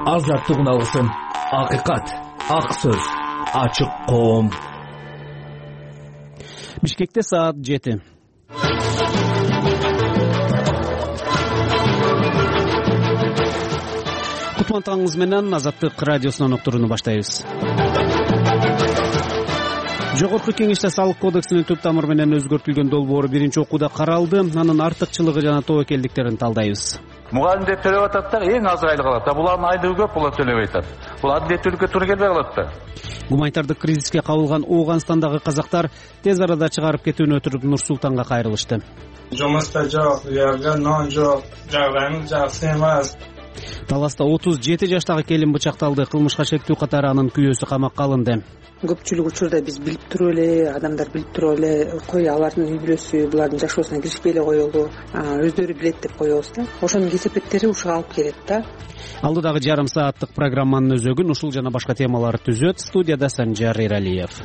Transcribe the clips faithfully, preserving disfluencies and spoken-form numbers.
Азаттык үналгысын, акыйкат, ак сөз, ачык коом. Бишкекте саат жети. Кутмандыгыңыз менен Азаттык радиосунун уктурууну баштайбыз. Жогорку кеңеште салык кодексинин түп тамыры менен өзгөртүлгөн долбоору биринчи окууда каралды. Анын артыкчылыгы жана тобокелдиктерин талдайбыз. Мугалимдер төлөп атат да, эң аз айлык алат. Булардын айлыгы көп, булар төлөбөй атат. Бул адилеттүүлүккө туура келбей калат да. Гуманитардык кризиске кабылган Ооганстандагы казактар тез арада чыгарып кетүүнү өтүрүп Нур-Султанга кайрылышты. Жумушта жок, жерге нон жок, жагдайымыз жакшы эмес. Таласта отуз жети жаштагы келин бычакталды. Кылмышка шектүү катары анын күйөөсү камакка алынды. Көпчүлүк учурда биз билип туруп эле, адамдар билип туруп эле, кой алардын үй бүлөсү булардын жашоосуна киришпей эле коелу, өздөрү билет деп коебуз да. Ошонун кесепеттери ушуга алып келет да. Алдыдагы жарым сааттык программанын өзөгүн ушул жана башка темалар түзөт. Студияда Санжар Эралиев.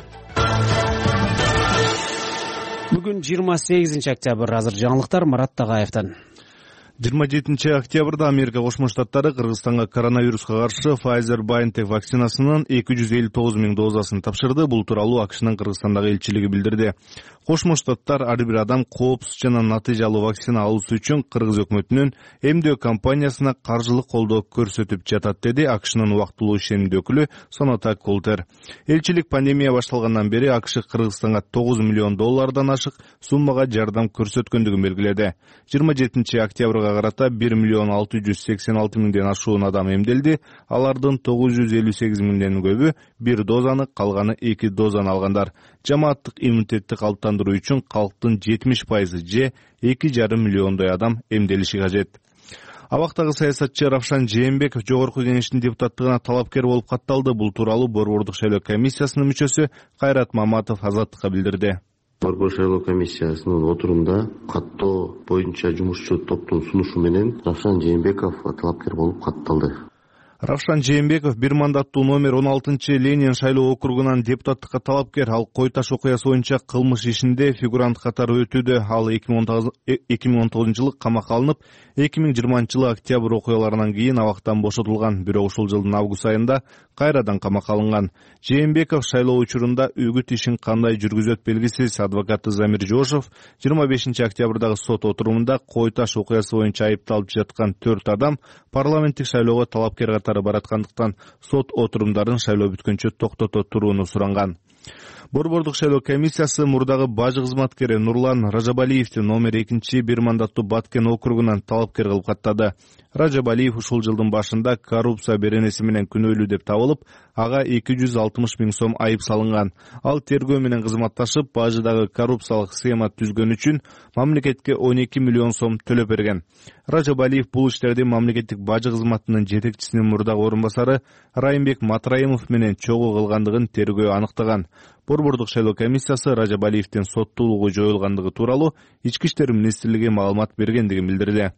Бүгүн жыйырма сегизинчи октябрь. Азыр жаңылыктар Марат Тагаевден. жыйырма жетинчи октябрда Америка Кошмо Штаттары Кыргызстанга коронавируска каршы Pfizer-BioNTech вакцинасынын эки жүз элүү тогуз миң дозасын тапшырды. Бул тууралуу АКШнын Кыргызстандагы элчилиги билдирди. Кошмо Штаттар ар бир адам коопсуз жана натыйжалуу вакцина алуусу үчүн Кыргыз өкмөтүнүн эмдөө компаниясына каржылык колдоо көрсөтүп жатат, деди АКШнын убактылуу ишенимдүү өкүлү Соната Колтер. Элчилик пандемия башталгандан бери АКШ Кыргызстанга тогуз миллион доллардан ашык суммага жардам көрсөткөндүгүн белгиледи. жыйырма жетинчи октябрга карата бир миллион алты жүз сексен алты миңден ашуун адам эмделди. Алардын тогуз жүз элүү сегиз миңден көбү бир дозаны, калганы эки дозаны алгандар. Жамааттык иммунитетти калыптандыруу үчүн калктын жетимиш пайызы же эки жарым миллиондой адам эмделиши кажет. Абактагы саясатчы Равшан Жээнбеков Жогорку кеңештин депутаттыгына талапкер болуп катталды. Бул тууралуу Борбордук шайлоо комиссиясынын мүчөсү Кайрат Маматов Азаттыкка билдирди. Борбор шайлоо комиссиясынын отурумда каттоо боюнча жумушчу топтун сунушу менен Равшан Жээнбеков талапкер болуп катталды. Равшан Жээнбеков бир мандаттуу номер он алтынчы Ленин шайлоо округунан депутаттыкка талапкер. Ал Кой Таш окуясы боюнча кылмыш ишинде фигурант катары өтүүдө. Ал эки миң он тогузунчу жылы камакка алынып, эки миң жыйырманчы жылы октябрь окуяларынан кийин абактан бошотулган. Бирок ушул жылдын август айында кайрадан камакка алынган. Жээнбеков шайлоо учурунда үгүт ишин кандай жүргүзөт белгисиз. Адвокаты Замир Жошов жыйырма бешинчи октябрдагы сот отурумунда Кой Таш окуясы боюнча айыпталып жаткан төрт адам парламенттик шайлоого талапкер катары бараткандыктан сот отурумдарын шайлоо бүткөнчө токтото турууну суранган. Борбордук шайлоо комиссиясы мурдагы бажы кызматкери Нурлан Ражабалиевди номер экинчи бир мандаттуу Баткен округунан талапкер кылып каттады. Ражабалиев ушул жылдын башында коррупция беренеси менен күнөөлүү деп табылып, ага эки жүз алтымыш миң сом айып салынган. Ал тергөө менен кызматташып, бажыдагы коррупциялык схема түзгөн үчүн мамлекетке он эки миллион сом төлөп берген. Ражабалиев бул иштерди мамлекеттик бажы кызматынын жетекчисинин мурдагы орун басары Райымбек Матраимов менен чогуу кылгандыгын тергөө аныктаган. Борбордук шайлоо комиссиясы Ражабалиевдин соттуулугу жоюлгандыгы тууралуу Ички иштер министрлиги маалымат бергендигин билдирди.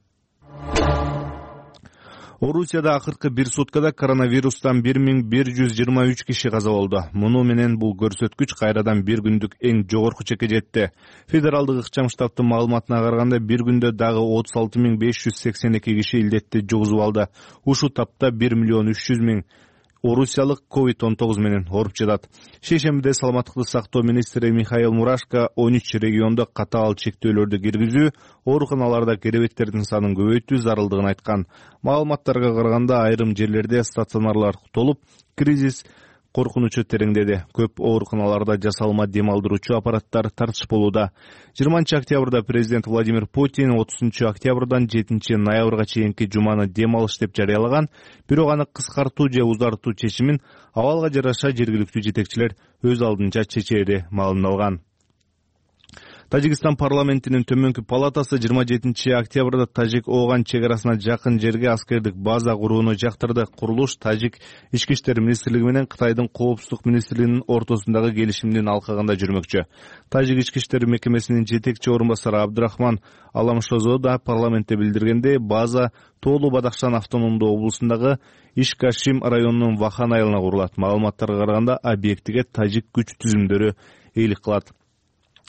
Орусияда акыркы бир суткада коронавирустан бир миң бир жүз жыйырма үч киши каза болду. Муну менен бул көрсөткүч кайрадан бир күндүк эң жогорку чекке жетти. Федералдык ыкчам штабтын маалыматына караганда бир күндө дагы отуз алты миң беш жүз сексен эки киши илдетти жугузуп алды. Ушул тапта бир миллион үч жүз миң орусиялык ковид он тогуз менен ооруп жатат. Шейшембиде саламаттыкты сактоо министри Михаил Мурашко он үч региондо катаал чектөөлөрдү киргизүү, ооруканаларда керебеттердин санын көбөйтүү зарылдыгын айткан. Маалыматтарга караганда айрым жерлерде стационарлар толуп, кризис коркунучу тереңдеди. Көп ооруканаларда жасалма дем алдыруучу аппараттар тартышпалууда. жыйырманчы октябрда президент Владимир Путин отузунчу октябрдан жетинчи ноябрга чейинки жуманы дем алыш деп жарыялаган, бирок аны кыскартуу же узартуу чечимин абалга жараша жергиликтүү жетекчилер өз алдынча чечери маалымдалган. Тажикстан парламентинин төмөнкү палатасы жыйырма жетинчи октябрда Тажик-Ооган чек арасына жакын жерге аскердик база курууну жактырды. Курулуш Тажик ички иштер министрлиги менен Кытайдын коопсуздук министрлигинин ортосундагы келишимдин алкагында жүрмөкчү. Тажик ички иштер мекемесинин жетекчи орун басары Абдрахман Аламшозо да парламентте билдиргендей, база Тоолу Бадахшан автономдуу облусундагы Ишкашим районунун Вахан айылына курулат. Маалыматтарга караганда объектиге тажик күч түзүмдөрү эйлик кылат.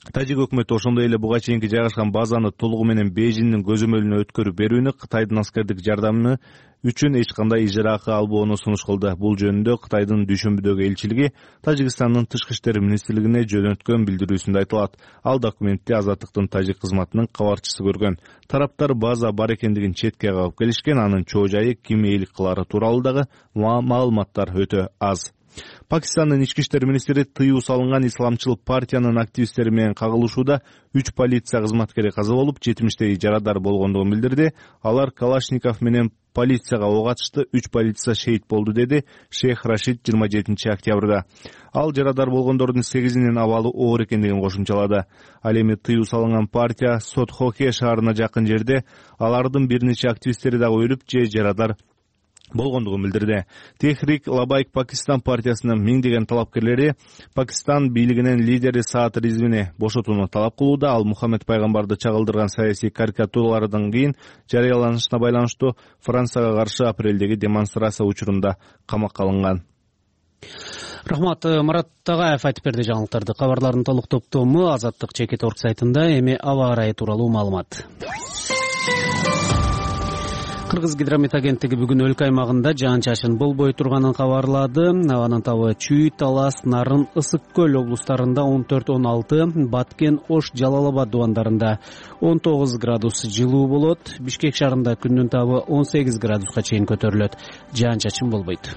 Тажик өкмөтү ошондой эле буга чейинки жайгашкан базаны толугу менен Бейжиңдин көзөмөлүнө өткөрүп берүүнү, Кытайдын аскердик жардамы үчүн эч кандай ижара акы албоону сунуш кылды. Бул жөнүндө Кытайдын Дүйшөмбүдөгү элчилиги Тажикстандын Тышкы иштер министрлигине жөнөткөн билдирүүсүндө айтылат. Ал документти Азаттыктын тажик кызматынын кабарчысы көргөн. Тараптар база бар экендигин четке кагып келишкен, анын чоо жайы, ким ээлик кылары тууралуу дагы маалыматтар өтө аз. Пакистандын ички иштер министри тыюу салынган исламчыл партиянын активисттери менен кагылышууда үч полиция кызматкери каза болуп, жетимиштей жарадар болгондугун билдирди. Алар Калашников менен полицияга ок атышты, үч полиция шейит болду, деди Шейх Рашид жыйырма жетинчи октябрда. Ал жарадар болгондордун сегизинин абалы оор экендигин кошумчалады. Ал эми тыюу салынган партия Сотхоке шаарына жакын жерде алардын бир нече активисттери дагы өлүп же жарадар болгондугун билдирди. Техрик Лабайк Пакистан партиясынын миңдеген талапкерлери Пакистан бийлигинин лидери Саад Ризвини бошотууну талап кылууда. Ал Мухаммед пайгамбарды чагылдырган саясий карикатуралардан кийин жарыяланышына байланыштуу Францияга каршы апрелдеги демонстрация учурунда камакка алынган. Рахмат, Марат Тагаев айтып берди жаңылыктарды. Кабарлардын толук топтому Азаттык чекит орг сайтында. Эми аба ырайы тууралуу маалымат. Кыргыз гидромет агенттиги бүгүн өлкө аймагында жаан-чачын болбой турганын кабарлады. Абанын табы Чүй, Талас, Нарын, Ысык көл облустарында он төрт он алты, Баткен, Ош, Жалал Абад дубандарында он тогуз градус жылуу болот. Бишкек шаарында күндүн табы он сегиз градуска чейин көтөрүлөт. Жаан-чачын болбойт.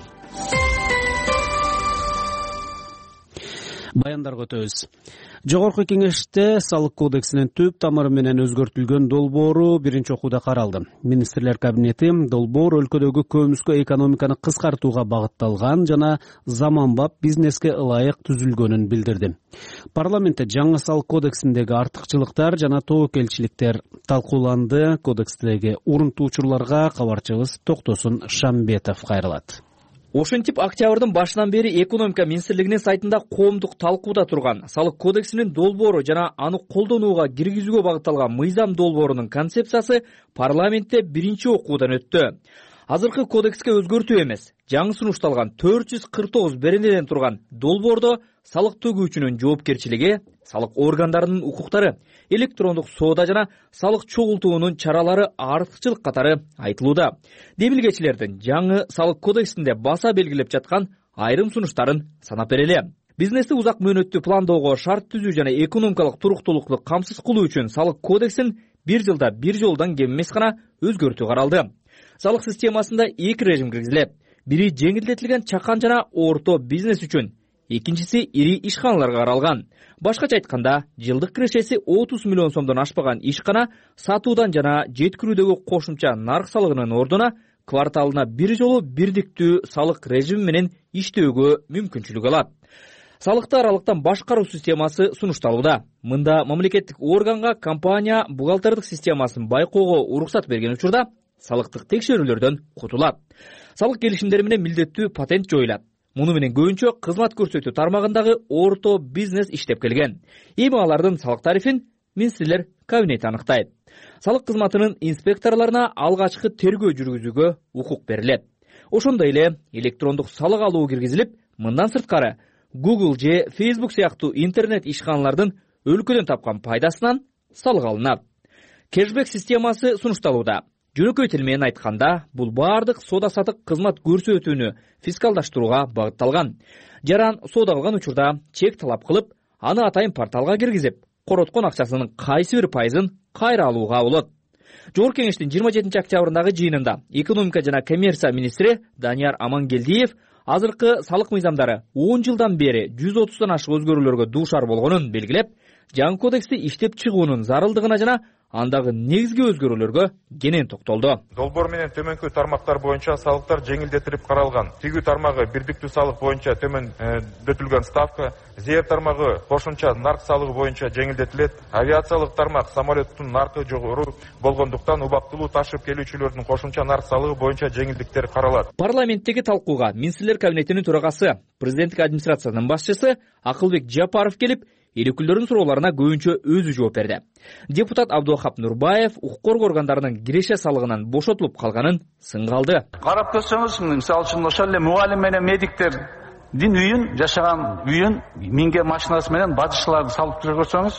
Баяндарга өтөбүз. Жогорку кеңеште салык кодексинин түп тамыры менен өзгөртүлгөн долбоору биринчи окууда каралды. Министрлер кабинети долбоор өлкөдөгү көмүскө экономиканы кыскартууга багытталган жана заманбап бизнеске ылайык түзүлгөнүн билдирди. Парламентте жаңы салык кодексиндеги артыкчылыктар жана тобокелчиликтер талкууланды. Кодекстеги урунтуучуларга кабарчыбыз Токтосун Шамбетов кайрылат. Ошентип октябрдын башынан бери экономика министрлигинин сайтында коомдук талкууда турган салык кодексинин долбоору жана аны колдонууга киргизүүгө багытталган мыйзам долбоорунун концепциясы парламентте биринчи окуудан өттү. Азыркы кодекске өзгөртүү эмес, жаңы сунушталган төрт жүз кырк тогуз беренеден турган долбоордо салык төгүүчүнүн жоопкерчилиги, салык органдарынын укуктары, электрондук соода жана салык чогултуунун чаралары артыкчылык катары айтылууда. Демилгечилердин жаңы салык кодексинде баса белгилеп жаткан айрым сунуштарын санап берели. Бизнести узак мөөнөттүү пландоого, шарт түзүү жана экономикалык туруктуулукту камсыз кылуу үчүн салык кодексин бир жылда бир жолдон кем эмес гана өзгөртүү каралды. Салык системасында эки режим киргизилет. Бири жеңилдетилген чакан жана орто бизнес үчүн, экинчиси ири ишканаларга каралган. Башкача айтканда, жылдык кирешеси отуз миллион сомдон ашпаган ишкана сатуудан жана жеткирүүдөгү кошумча нарк салыгынын ордуна кварталына бир жолу бирдиктүү салык режими менен иштөөгө мүмкүнчүлүк алат. Салыкты аралыктан башкаруу системасы сунушталууда. Мында мамлекеттик органга компания бухгалтердик системасын байкоого уруксат берген учурда салыктык текшерүүлөрдөн кутулат. Салык келишимдери менен милдеттүү патент жоюлат. Муну менен көбүнчө кызмат көрсөтүү тармагындагы орто бизнес иштеп келген. Эми алардын салык тарифин министрлер кабинети анықтайды. Салык кызматынын инспекторларына алгачкы тергөө жүргүзүүгө укук берилет. Ошондой эле электрондук салык алуу киргизилип, мындан сырткары Google же Facebook сыяктуу интернет ишканалардын өлкөдөн тапкан пайдасынан салык алынат. Кэшбэк системасы сунушталууда. Жөнөкөй тил менен айтканда, бул бардык соода-сатык кызмат көрсөтүүнү фискалдаштырууга багытталган. Жаран соода кылган учурда чек талап кылып, аны атайын порталга киргизип, короткон акчасынын кайсы бир пайызын кайра алууга болот. Жогорку кеңештин жыйырма жетинчи октябрындагы жыйынында экономика жана коммерция министри Данияр Амангелдиев азыркы салык мыйзамдары он жылдан бери жүз отуздан ашык өзгөрүүлөргө дуушар болгонун белгилеп, жаңы кодексти иштеп чыгуунун зарылдыгына жана андагы негизги өзгөрүүлөргө кенен токтолду. Долбоор менен төмөнкү тармактар боюнча салыктар жеңилдетилип каралган. Тигүү тармагы бирдиктүү салык боюнча төмөндөтүлгөн ставка, зээр тармагы кошумча нарк салыгы боюнча жеңилдетилет. Авиациялык тармак самолеттун наркы жогору болгондуктан убактылуу ташып келүүчүлөрдүн кошумча нарк салыгы боюнча жеңилдиктер каралат. Парламенттеги талкууга министрлер кабинетинин төрагасы, президенттик администрациянын башчысы Акылбек Жапаров келип, эл өкүлдөрүнүн суроолоруна көбүнчө өзү жооп берди. Депутат Абдухап Нурбаев укук коргоо органдарынын киреше салыгынан бошотулуп калганын сынга алды. Карап көрсөңүз, мисалы үчүн ошол эле мугалим менен медиктердин үйүн, жашаган үйүн миңге машинасы менен бажычыларды салып көрсөңүз,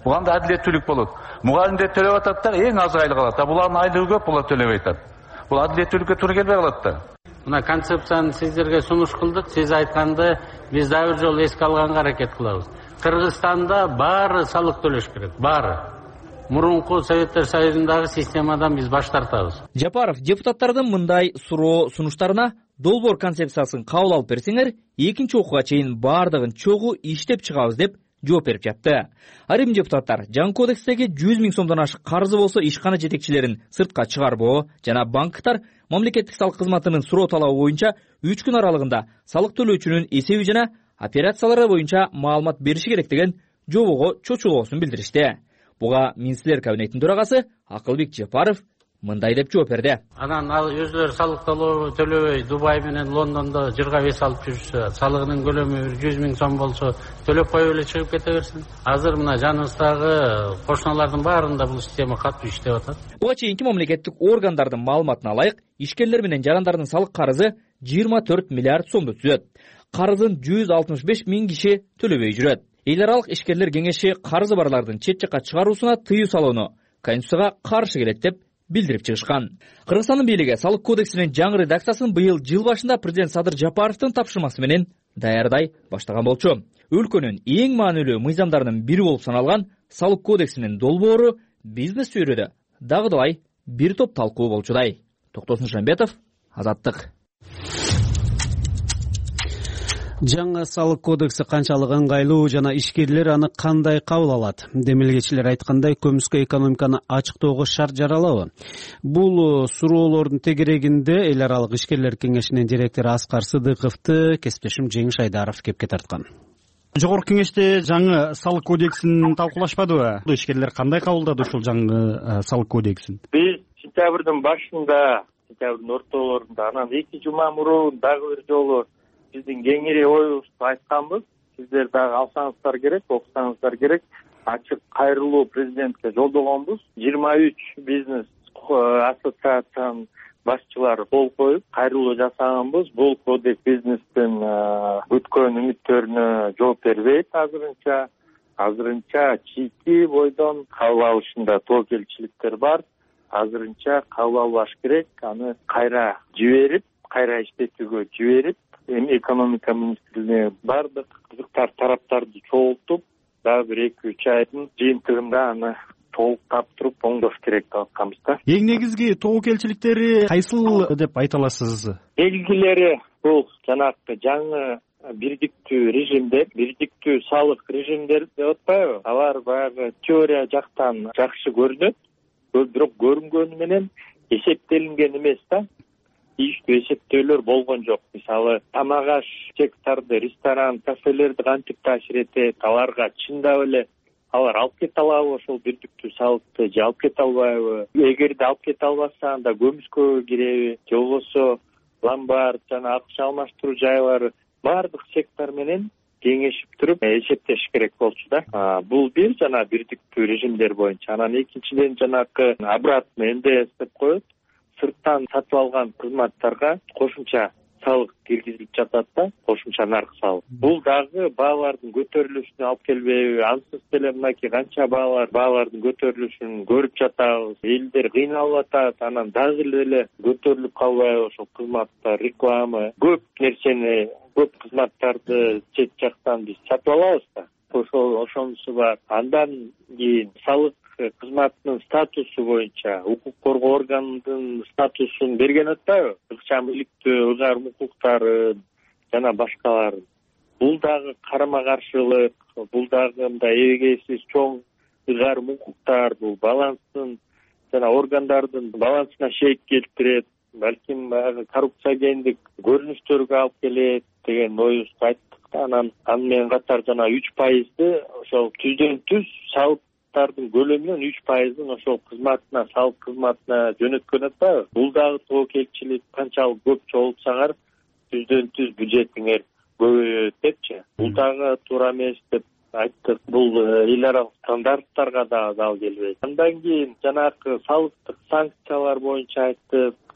Буга да адилеттүүлүк болот. Мугалимдер төлөп атат да эң аз айлык алат. А булардын айлыгы көп, булар төлөбөй атат. Бул адилеттүүлүккө туура келбей калат да. Мына концепцияны сиздерге сунуш кылдык. Сиз айтканды биз дагы бир жолу эске алганга аракет кылабыз. Кыргызстанда баары салык төлөш керек, баары. Мурунку Советтер Союзундагы системадан биз баш тартабыз. Жапаров депутаттардын мындай суроо сунуштарына долбоор концепциясын кабыл алып берсеңер, экинчи окууга чейин баардыгын чогуу иштеп чыгабыз деп жооп берип жатты. Айрым депутаттар жаңы кодекстеги жүз миң сомдон ашык карзы болсо ишкана жетекчилерин сыртка чыгарбоо жана банктар мамлекеттик салык кызматынын суроо талабы боюнча үч күн аралыгында салык төлөөчүнүн эсеби жана операциялары боюнча маалымат бериши керек деген жобого чочулоосун билдиришти. Буга министрлер кабинетинин төрагасы Акылбек Жапаров мындай деп жооп берди. Анан ал өзүлөрү салык төлөбөй Дубай менен Лондондо жырга вес алып жүрүшсө, салыгынын көлөмү жүз миң сом болсо, төлөп коюп эле чыгып кете берсин. Азыр мына жаныбыздагы кошуналардын баарында бул система катуу иштеп атат. Буга чейинки мамлекеттик органдардын маалыматына ылайык, ишкерлер менен жарандардын салык карызы жыйырма төрт миллиард сомду түзөт. Карызын жүз алтымыш беш миң киши төлөбөй жүрөт. Эл аралык ишкерлер кеңеши карызы барлардын чет жакка чыгаруусуна тыюу салууну Конституцияга каршы келет деп билдирип чыгышкан. Кыргызстандын бийлиги салык кодексинин жаңы редакциясын быйыл жыл башында президент Садыр Жапаровдун тапшырмасы менен даярдай баштаган болчу. Өлкөнүн эң маанилүү мыйзамдарынын бири болуп саналган салык кодексинин долбоору бизнес чөйрөдө дагыдылай бир топ талкуу болчудай. Токтосун Шамбетов, Азаттык. Жаңы салык кодекси канчалык ыңгайлуу жана ишкерлер аны кандай кабыл алат? Демилгечилер айткандай, көмүскө экономиканы ачыктоого шарт жаралабы? Бул суроолордун тегерегинде эл аралык ишкерлер кеңешинин директору Аскар Сыдыковду кесиптешим Жеңиш Айдаров кепке тарткан. Жогорку кеңеште жаңы салык кодексин талкуулашпадыбы? Ишкерлер кандай кабылдады ушул жаңы салык кодексин? Биз сентябрдын башында, сентябрдын ортолорунда, анан эки жума мурун дагы бир жолу биздин кеңири оюбузду айтканбыз. Сиздер дагы алсаңыздар керек, окусаңыздар керек. Ачык кайрылуу президентке жолдогонбуз. жыйырма үч бизнес ассоциациянын башчылары кол коюп кайрылуу жасаганбыз. Бул кодекс бизнестин күткөн үмүттөрүнө жооп бербейт азырынча. Азырынча чийки бойдон кабыл алышында тоокелчиликтер бар. Азырынча кабыл албаш керек. Аны кайра жиберип, кайра иштетүүгө жиберип, эми экономика министрлигине бардык кызыктар тараптарды чогултуп, дагы бир эки үч айдын жыйынтыгында аны толуктап туруп оңдош керек деп атканбыз да. Эң негизги тоокелчиликтери кайсыл деп айта аласыз? Белгилери бул жанагы жаңы бирдиктүү режимдер, бирдиктүү салык режимдер деп атпайбы? Алар баягы теория жактан жакшы көрүнөт, бирок көрүнгөнү менен эсептелинген эмес да. Ийиштүү эсептөөлөр болгон жок. Мисалы, тамак аш сектарды, ресторан, кафелерди кантип таасир этет, аларга чындап эле алар алып кете алабы ошол бирдиктүү салыкты же алып кете албайбы? Эгерде алып кете албаса, анда көмүскөгө киреби, же болбосо ломбард жана акча алмаштыруу жайлары бардык сектор менен кеңешип туруп эсептеш керек болчу да. Бул бир жана бирдиктүү режимдер боюнча. Анан экинчиден жанагы обратно эн дэ эс деп коет. Сырттан сатып алган кызматтарга кошумча салык киргизилип жатат да, кошумча нарк салык. Бул дагы баалардын көтөрүлүшүнө алып келбейби? Ансыз деле мынакей канча баалар баалардын көтөрүлүшүн көрүп жатабыз. Элдер кыйналып атат, анан дагы эле көтөрүлүп калбайбы ошол кызматтар, реклама, көп нерсени, көп кызматтарды чет жактан биз сатып алабыз да. Ошол ошонусу бар. Андан кийин салык кызматынын статусу боюнча укук коргоо органынын статусун берген атпайбы? Ыкчам иликтөө, ыгар укуктары жана башкаларын. Бул дагы карама каршылык, бул дагы мындай эбегейсиз чоң ыгар укуктар, бул баланстын жана органдардын балансына шейк келтирет, балким баягы коррупциогендик көрүнүштөргө алып келет деген оюбузду айттык. Анан аны менен катар жана үч пайызды ошол түздөн түз салык көлөмүнүн үч пайызын ошол кызматына, салык кызматына жөнөткөн атпайбы? Бул дагы тоокелчилик канчалык көп чогултсаңар, түздөн түз бюджетиңер көбөйөт депчи. Бул дагы туура эмес деп айттык. Бул эл аралык стандарттарга дагы дал келбейт. Андан кийин жанагы салыктык санкциялар боюнча айттык.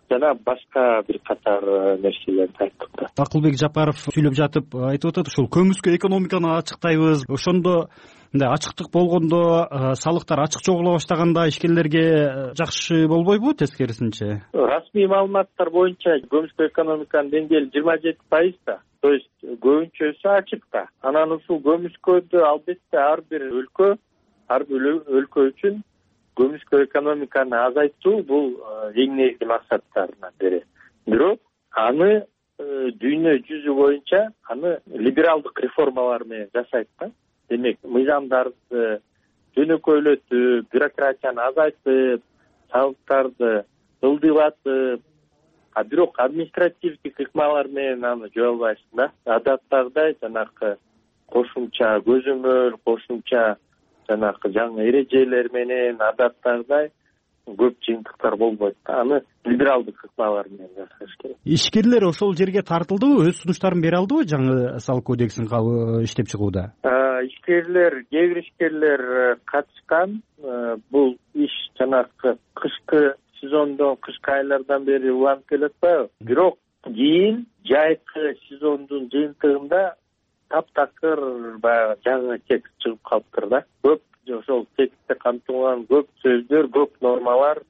жана башка бир катар нерселерди айттык да. Акылбек Жапаров сүйлөп жатып айтып атат, ушул көмүскө экономиканы ачыктайбыз, ошондо мындай ачыктык болгондо, салыктар ачык чогула баштаганда ишкерлерге жакшы болбойбу, тескерисинче? Расмий маалыматтар боюнча көмүскө экономиканын деңгээли жыйырма жети пайыз да. То есть көбүнчөсү ачык да. Анан ушул көмүскөдү албетте ар бир өлкө, ар бир өлкө үчүн көмүскө экономиканы азайтуу бул эң негизги максаттарынын бири. Бирок аны дүйнө жүзү боюнча аны либералдык реформалар менен жасайт да. Демек, мыйзамдарды жөнөкөйлөтүп, бюрократияны азайтып, салыктарды ылдыйлатып, а бирок административдик ыкмалар менен аны жөө албайсың да. Адаттагыдай жанагы кошумча көзөмөл, кошумча жанагы жаңы эрежелер менен адаттагыдай көп жыйынтыктар болбойт да. Аны либералдык ыкмалар менен жасаш керек. Ишкерлер ошол жерге тартылдыбы, өз сунуштарын бере алдыбы жаңы салык кодексин иштеп чыгууда? Ишкерлер, кээ бир ишкерлер катышкан. Бул иш жанагы кышкы сезондон, кышкы айлардан бери уланып келет атпайбы? Бирок кийин жайкы сезондун жыйынтыгында таптакыр баягы жаңы текст чыгып калыптыр да. Көп ошол текстте камтылган көп сөздөр, көп нормалар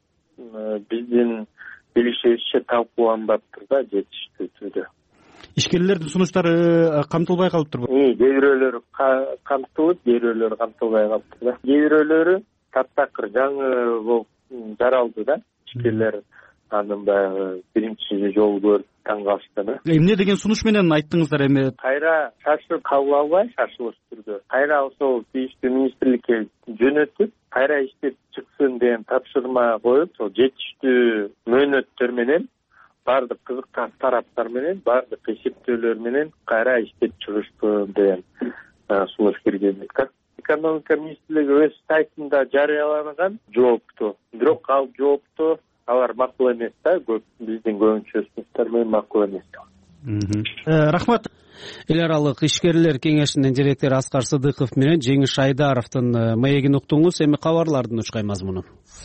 биздин билишибизче талкууланбаптыр да жетиштүү түрдө. Ишкерлердин сунуштары камтылбай калыптырбы? Кээ бирөөлөрү камтылып, кээ бирөөлөрү камтылбай калыптыр да. Кээ бирөөлөрү таптакыр жаңы болуп жаралды да. Ишкерлер анын баягы биринчи жолу көрүп таң калышты да. Эмне деген сунуш менен айттыңыздар эми? Кайра шашып кабыл албай, шашылыш түрдө кайра ошол тийиштүү министрликке жөнөтүп, кайра иштеп чыксын деген тапшырма коюп, ошол жетиштүү мөөнөттөр менен баардык кызыккан тараптар менен, баардык эсептөөлөр менен кайра иштеп чыгышсын деген сунуш киргизdik да. Экономика министрлиги өз сайтында жарыялаган жоопту. Бирок ал жоопту алар макул эмес да, көп биздин көбүнчө сунуштар менен макул эмес. Рахмат. Эл аралык ишкерлер кеңешинин директору Аскар Сыдыков менен Жеңиш Айдаровдун маегин уктуңуз. Эми кабарлардын учкай мазмуну.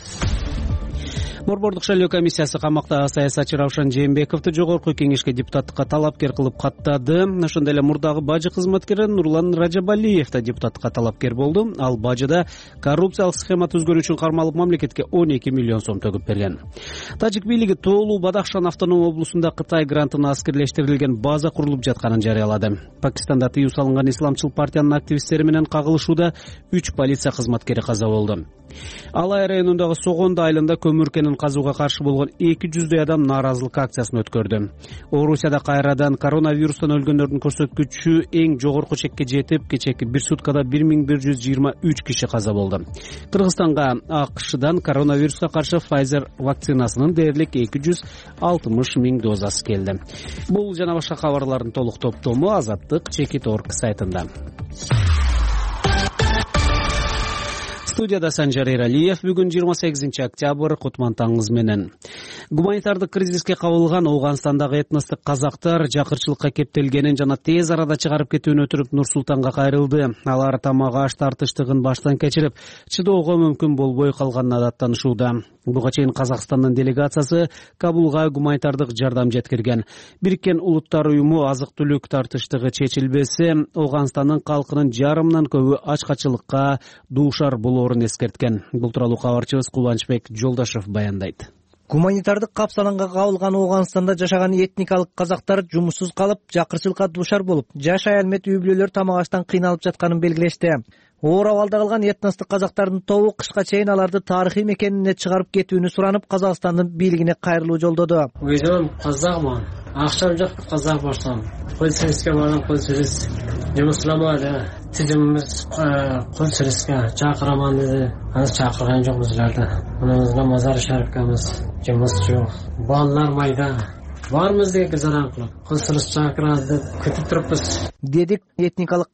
Борбордук шайлоо комиссиясы камактагы саясатчы Раушан Жээнбековду жогорку кеңешке депутаттыкка талапкер кылып каттады. Ошондой эле мурдагы бажы кызматкери Нурлан Ражабалиев да депутаттыкка талапкер болду. Ал бажыда коррупциялык схема түзгөн үчүн кармалып мамлекетке он эки миллион сом төгүп берген. Тажик бийлиги Тоолу Бадахшан автоном облусунда Кытай грантына аскерлештирилген база курулуп жатканын жарыялады. Пакистанда тыюу салынган исламчыл партиянын активисттери менен кагылышууда үч полиция кызматкери каза болду. Алай районундагы Согондо айылында көмүркенин казууга каршы болгон эки жүздөй адам нааразылык акциясын өткөрдү. Орусияда кайрадан коронавирустан өлгөндөрдүн көрсөткүчү эң жогорку чекке жетип, кечээки бир суткада бир миң бир жүз жыйырма үч киши каза болду. Кыргызстанга АКШдан коронавируска каршы Pfizer вакцинасынын дээрлик эки жүз алтымыш миң дозасы келди. Бул жана башка кабарлардын толук топтому Азаттык чекит точка орг сайтында. Студияда Санжар Эралиев. Бүгүн жыйырма сегизинчи октябрь, кутман таңыңыз менен. Гуманитардык кризиске кабылган Ооганстандагы этностук казактар жакырчылыкка кептелгенин жана тез арада чыгарып кетүүнү өтүнүп Нур Султанга кайрылды. Алар тамак аш тартыштыгын баштан кечирип, чыдоого мүмкүн болбой калганына даттанышууда. Буга чейин Казакстандын делегациясы Кабулга гуманитардык жардам жеткирген. Бириккен Улуттар уюму азык-түлүк тартыштыгы чечилбесе, Ооганстандын калкынын жарымынан көбү ачкачылыкка дуушар болоорун эскерткен. Бул тууралуу кабарчыбыз Кубанычбек Жолдошов баяндайт. Гуманитардык капсаланга кабылган Ооганстанда жашаган этникалык казактар жумушсуз калып, жакырчылыкка дуушар болуп, жаш аялмет үй бүлөлөр тамак аштан кыйналып жатканын белгилешти. Оор абалда калган этностук казактардын тобу кышка чейин аларды тарыхый мекенине чыгарып кетүүнү суранып, Казакстандын бийлигине кайрылуу жолдоду. Өзүм казакмын, акчам жок, казак болсом, полицейский барам, полицейский жумушламады. Тизимimiz полицейский чакыраман деди. Аны чакырган жок bizlerde. Аныбызга Мазар Шарифкабыз жумуш жок. Балалар майда. Бармыз деген заран кылып, кылсырыс чакырады деп күтүп туруппуз. Дедик этникалык казак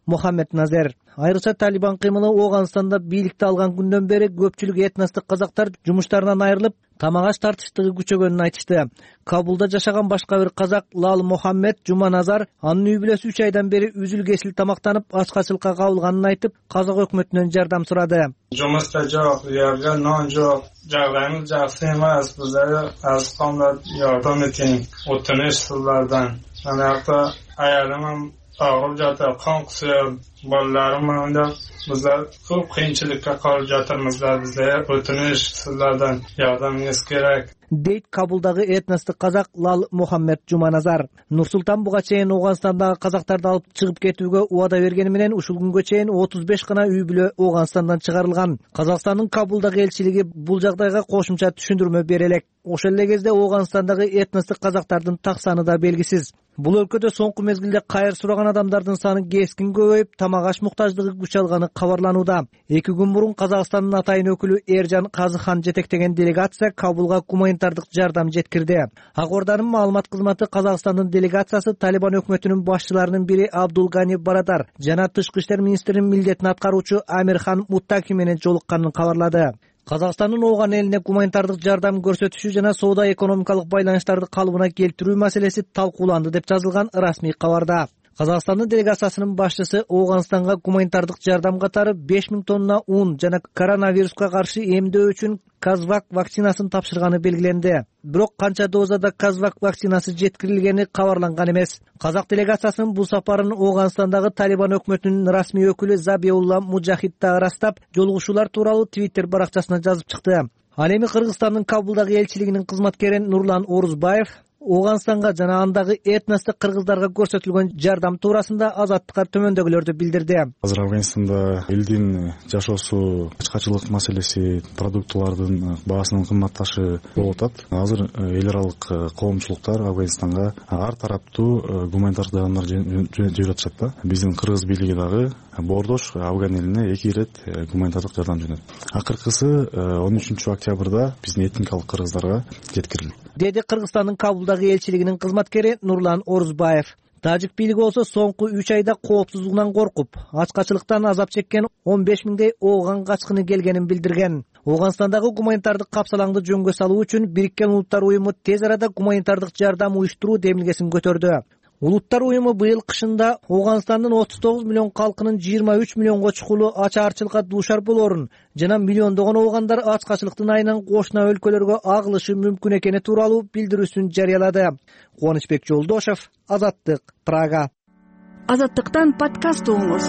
Мохаммед Назер. Айрыкча Талибан кыймылы Ооганстанда бийликти алган күндөн бери көпчүлүк этностук казактар жумуштарынан айрылып, тамак аш тартыштыгы күчөгөнүн айтышты. Кабулда жашаган башка бир казак Лал Мохаммед Жуманазар анын үй бүлөсү үч айдан бери үзүл кесил тамактанып, ачкачылыкка кабылганын айтып, казак өкмөтүнөн жардам сурады. Жумушта жок, жерге нон жок, жагдайыңыз жакшы эмес, бизлерге аз кандай жардам этиң, өтүнүш силерден. Анакта аялым агып жатыр, кан кусуyor, балаларым анда bizler ko'p qiyinchilikka qolib jatirmizlar, bizlarga o'tinish sizlardan yordamingizz kerak дейт Кабулдагы этностук казак Лал Мохаммед Жуманазар. Нур-Султан буга чейин Ооганстандагы казактарды алып чыгып кетүүгө убада бергени менен ушул күнгө чейин отуз беш гана үй бүлө Ооганстандан чыгарылган. Казакстандын Кабулдагы элчилиги бул жагдайга кошумча түшүндүрмө бере элек. Ошол эле кезде Ооганстандагы этностук казактардын так саны да белгисиз. Бул өлкөдө соңку мезгилде кайыр сураган адамдардын саны кескин көбөйүп, тамак аш муктаждыгы күч алганы кабарланууда. Эки күн мурун Казакстандын атайын өкүлү Эржан Казыхан жетектеген делегация Кабулга гуманитардык жардам жеткирди. Ак Орданын маалымат кызматы Казакстандын делегациясы Талибан өкмөтүнүн башчыларынын бири Абдулгани Барадар жана тышкы иштер министринин милдетин аткаруучу Амирхан Муттаки менен жолукканын кабарлады. Казакстандын Ооган элине гуманитардык жардам көрсөтүшү жана соода-экономикалык байланыштарды калыбына келтирүү маселеси талкууланды деп жазылган расмий кабарда. Казакстандын делегациясынын башчысы Ооганстанга гуманитардык жардам катары беш миң тонна ун жана коронавируска каршы эмдөө үчүн Казвак вакцинасын тапшырганы белгиленди. Бирок канча дозада Казвак вакцинасы жеткирилгени кабарланган эмес. Казак делегациясынын бул сапарын Ооганстандагы Талибан өкмөтүнүн расмий өкүлү Забиулла Муджахид да ырастап, жолугушуулар тууралуу Твиттер баракчасына жазып чыкты. Ал эми Кыргызстандын Кабулдагы элчилигинин кызматкери Нурлан Орузбаев Ооганстанга жана андагы этностук кыргыздарга көрсөтүлгөн жардам туурасында азаттыкка төмөндөгүлөрдү билдирди. Азыр Афганистанда элдин жашоосу, ачкачылык маселеси, продуктылардын баасынын кымбатташы болуп атат. Азыр эл аралык коомчулуктар Афганистанга ар тараптуу гуманитардык жардамдар жөнөтүп атышат да. Биздин кыргыз бийлиги дагы бордош Афган элине эки ирет гуманитардык жардам жөнөттү. Акыркысы он үчүнчү октябрда биздин этникалык кыргыздарга жеткирилди, деди Кыргызстандын Кабулдагы элчилигинин кызматкери Нурлан Орузбаев. Тажик бийлиги болсо соңку үч айда коопсуздугунан коркуп, ачкачылыктан азап чеккен он беш миңдей Ооган качкыны келгенин билдирген. Ооганстандагы гуманитардык капсалаңды жөнгө салуу үчүн Бириккен Улуттар уюму тез арада гуманитардык жардам уюштуруу демилгесин көтөрдү. Улуттар уюму быйыл кышында Ооганстандын отуз тогуз миллион калкынын жыйырма үч миллионго чукулу ачаарчылыкка дуушар болорун жана миллиондогон оогандар ачкачылыктын айынан кошуна өлкөлөргө агылышы мүмкүн экени тууралуу билдирүүсүн жарыялады. Кубанычбек Жолдошев, Азаттык, Прага. Азаттыктан подкаст угуңуз.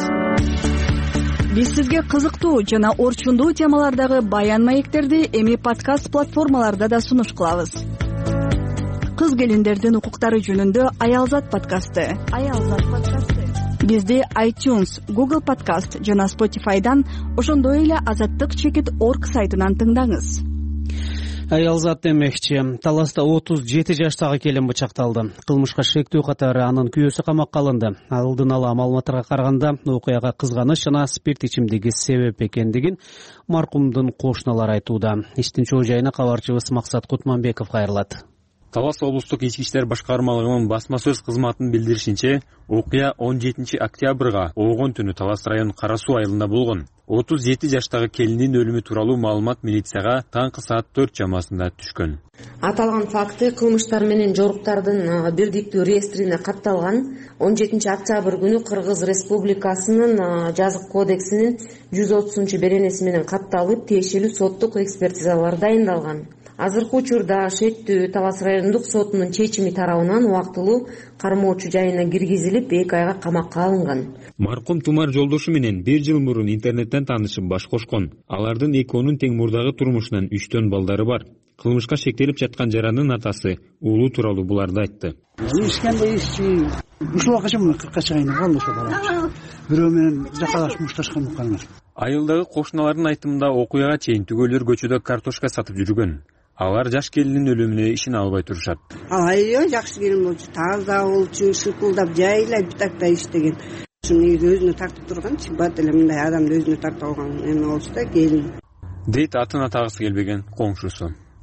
Биз сизге кызыктуу жана орчундуу темалардагы баян маектерди эми подкаст платформаларда да сунуш кылабыз. Кыз келиндердин укуктары жөнүндө Аялзат подкасты. Аялзат подкасты. Бизди iTunes, Google Podcast жана Spotify'дан, ошондой эле азаттык чекит орг сайтынан тыңдаңыз. Аялзат демекчи, Таласта отуз жети жаштагы келин бычакталды. Кылмышка шектүү катары анын күйөөсү камакка алынды. Алдын ала маалыматтарга караганда, окуяга кызганыч жана спирт ичимдиги себеп экендигин маркумдун кошуналары айтууда. Иштин чоо жайына кабарчыбыз Максат Кутманбеков кайрылат. Талас облустук ички иштер башкармалыгынын басма сөз кызматынын билдиришинче, окуя он жетинчи октябрга Оогон түнү Талас районунун Кара Суу айылында болгон. отуз жети жаштагы келиндин өлүмү тууралуу маалымат милицияга таңкы саат төрт чамасында түшкөн. Аталган факты кылмыштар менен жоруктардын бирдиктүү реестрине катталган он жетинчи октябрь күнү Кыргыз Республикасынын жазык кодексинин жүз отузунчу беренеси менен катталып, тиешелүү соттук экспертизалар дайындалган. Азыркы учурда шектүү Талас райондук сотунун чечими тарабынан убактылуу кармоочу жайына киргизилип, эки айга камакка алынган. Маркум Тумар жолдошу менен бир жыл мурун интернеттен таанышып баш кошкон. Алардын экөөнүн тең мурдагы турмушунан үчтөн балдары бар. Кылмышка шектелип жаткан жарандын атасы уулу тууралуу буларды айтты. Ишкенде ишчи ушул акча мына кыркка чыгайын болду ошо бала. Бирөө менен жакалаш мушташкан калган. Айылдагы кошуналардын айтымында окуяга чейин түгөлөр көчөдө картошка сатып жүргөн. Алар жаш келиндин өлүмүнө ишин албай турушат. Айы жакшы келин болчу, таза болчу, шыкылдап жайлай битакта иштеген. Ушуну өзүнө тартып турган, бат эле мындай адамды өзүнө тартып алган эме болчу да келин. Дейт атын атагысы келбеген коңшусу.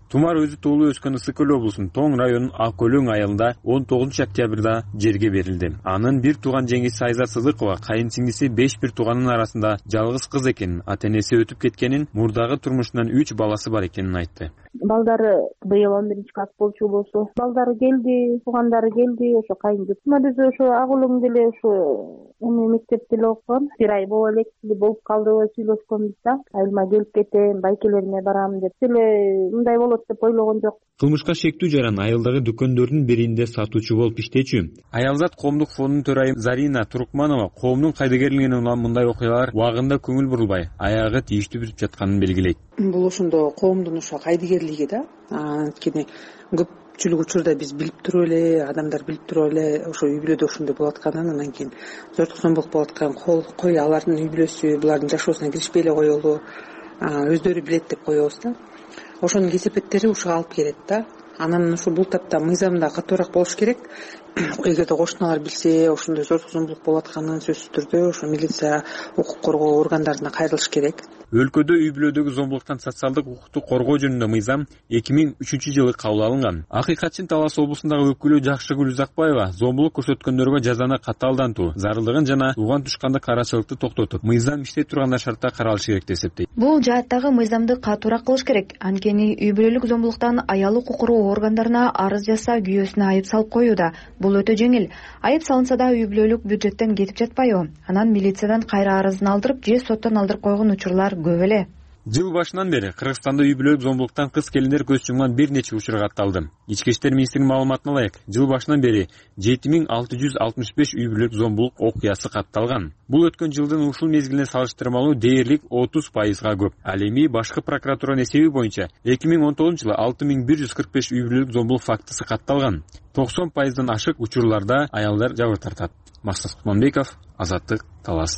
Тумар өзү туулуу өскөн Ысык Көл облусунун Тоң районунун Ак Өлөң айылында он тогузунчу октябрда жерге берилди. Анын бир тууган жеңиси Айзат Сыдыкова кайын сиңдиси беш бир тууганын арасында жалгыз кыз экенин, ата энеси өтүп кеткенин, мурдагы турмушунан үч баласы бар экенин айтты. Балдары быйыл он биринчи класс болчу болсо, балдары келди, туугандары келди, ошо кайын Тумар өзү ошо Ак Өлөң деле ошо эми мектепте эле окуган. Бир ай боло элек болуп калдыбы, сүйлөшкөнбүз да. Айылма келип кетем, байкелериме барам деп. Эле мындай болот деп ойлогон жок. Кылмышка шектүү жаран айылдагы дүкөндөрдүн биринде сатуучу болуп иштечү. Аялзат коомдук фондунун төрайымы Зарина Туркманова коомдун кайдыгерлигине улам мындай окуялар убагында көңүл бурулбай, аягы тийиштүү бүтүп жатканын белгилейт. Бул ошондо коомдун ошо кайдыгерлиги да. Анткени көпчүлүк учурда биз билип туруп эле, адамдар билип туруп эле ошо үй бүлөдө ошондой болуп атканын, анан кийин зортук зомбулук болуп аткан, кой алардын үй бүлөсү булардын жашоосуна киришпей эле коелу, өздөрү билет деп коебуз да. Ошонун кесепеттери ушуга алып келет да. Анан ушу бул тапта мыйзамда катуураак болуш керек. Эгерде кошуналар билсе, ошондой зортук зомбулук болуп атканын сөзсүз түрдө ошо милиция, укук коргоо органдарына кайрылыш керек. Өлкөдө үй бүлөдөгү зомбулуктан социалдык укукту коргоо жөнүндө мыйзам эки миң үчүнчү жылы кабыл алынган. Акыйкатчын Талас облусундагы өкүлү Жакшыгүл Узакбаева зомбулук көрсөткөндөргө жазаны катаалдантуу, зарылдыгын жана тууган тушканда карачылыкты токтотуп, мыйзам иштеп турганда шартта каралышы керек деп эсептейт. Бул жааттагы мыйзамды катуураак кылыш керек. Анткени үй бүлөлүк зомбулуктан аял укук коргоо органдарына арыз жазса, күйөөсүнө айып салып коюуда. Бул өтө жеңил. Айып салынса да үй бүлөлүк бюджеттен кетип жатпайбы? Анан милициядан кайра арызын алдырып, же соттон алдырып койгон учурлар көп эле. Жыл башынан бери Кыргызстанда үй бүлөлүк зомбулуктан кыз келиндер көз жумган бир нече учур катталды. Ички иштер министринин маалыматына ылайык, жыл башынан бери жети миң алты жүз алтымыш беш үй бүлөлүк зомбулук окуясы катталган. Бул өткөн жылдын ушул мезгилине салыштырмалуу дээрлик отуз пайызга көп. Ал эми башкы прокуратуранын эсеби боюнча эки миң он тогузунчу жылы алты миң бир жүз кырк беш үй бүлөлүк зомбулук фактысы катталган. токсон пайыздан ашык учурларда аялдар жабыр тартат. Максат Кутманбеков, Азаттык, Талас.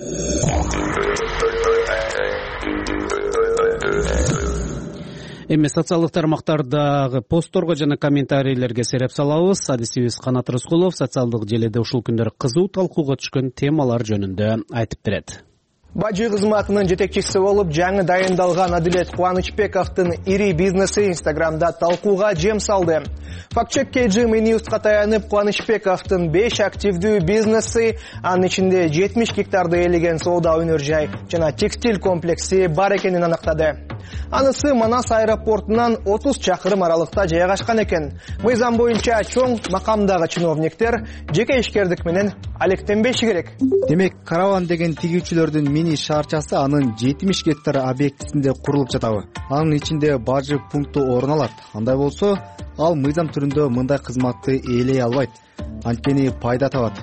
Эми социалдык тармактардагы постторго жана комментарийлерге сереп салабыз. Адисибиз Канат Рыскулов социалдык желеде ушул күндөр кызуу талкууга түшкөн темалар жөнүндө айтып берет. Бажы кызматынын жетекчиси болуп жаңы дайындалган Адилет Кубанычбековдун ири бизнеси Инстаграмда талкууга жем салды. Фактчек кей джи эм Ньюсқа таянып, Кубанычбековдун беш активдүү бизнеси, анын ичинде жетимиш гектарды ээлеген соода өнөр жай жана текстиль комплекси бар экенин аныктады. Анысы Манас аэропортунан отуз чакырым аралыкта жайгашкан экен. Мыйзам боюнча чоң макамдагы чиновниктер жеке ишкердик менен алектенбеши керек. Демек, Караван деген тигүүчүлөрдүн мини шаарчасы анын жетимиш гектар объектисинде курулуп жатабы. Анын ичинде бажы пункту орун алат. Андай болсо, ал мыйзам түрүндө мындай кызматты ээлей албайт. Анткени пайда табат.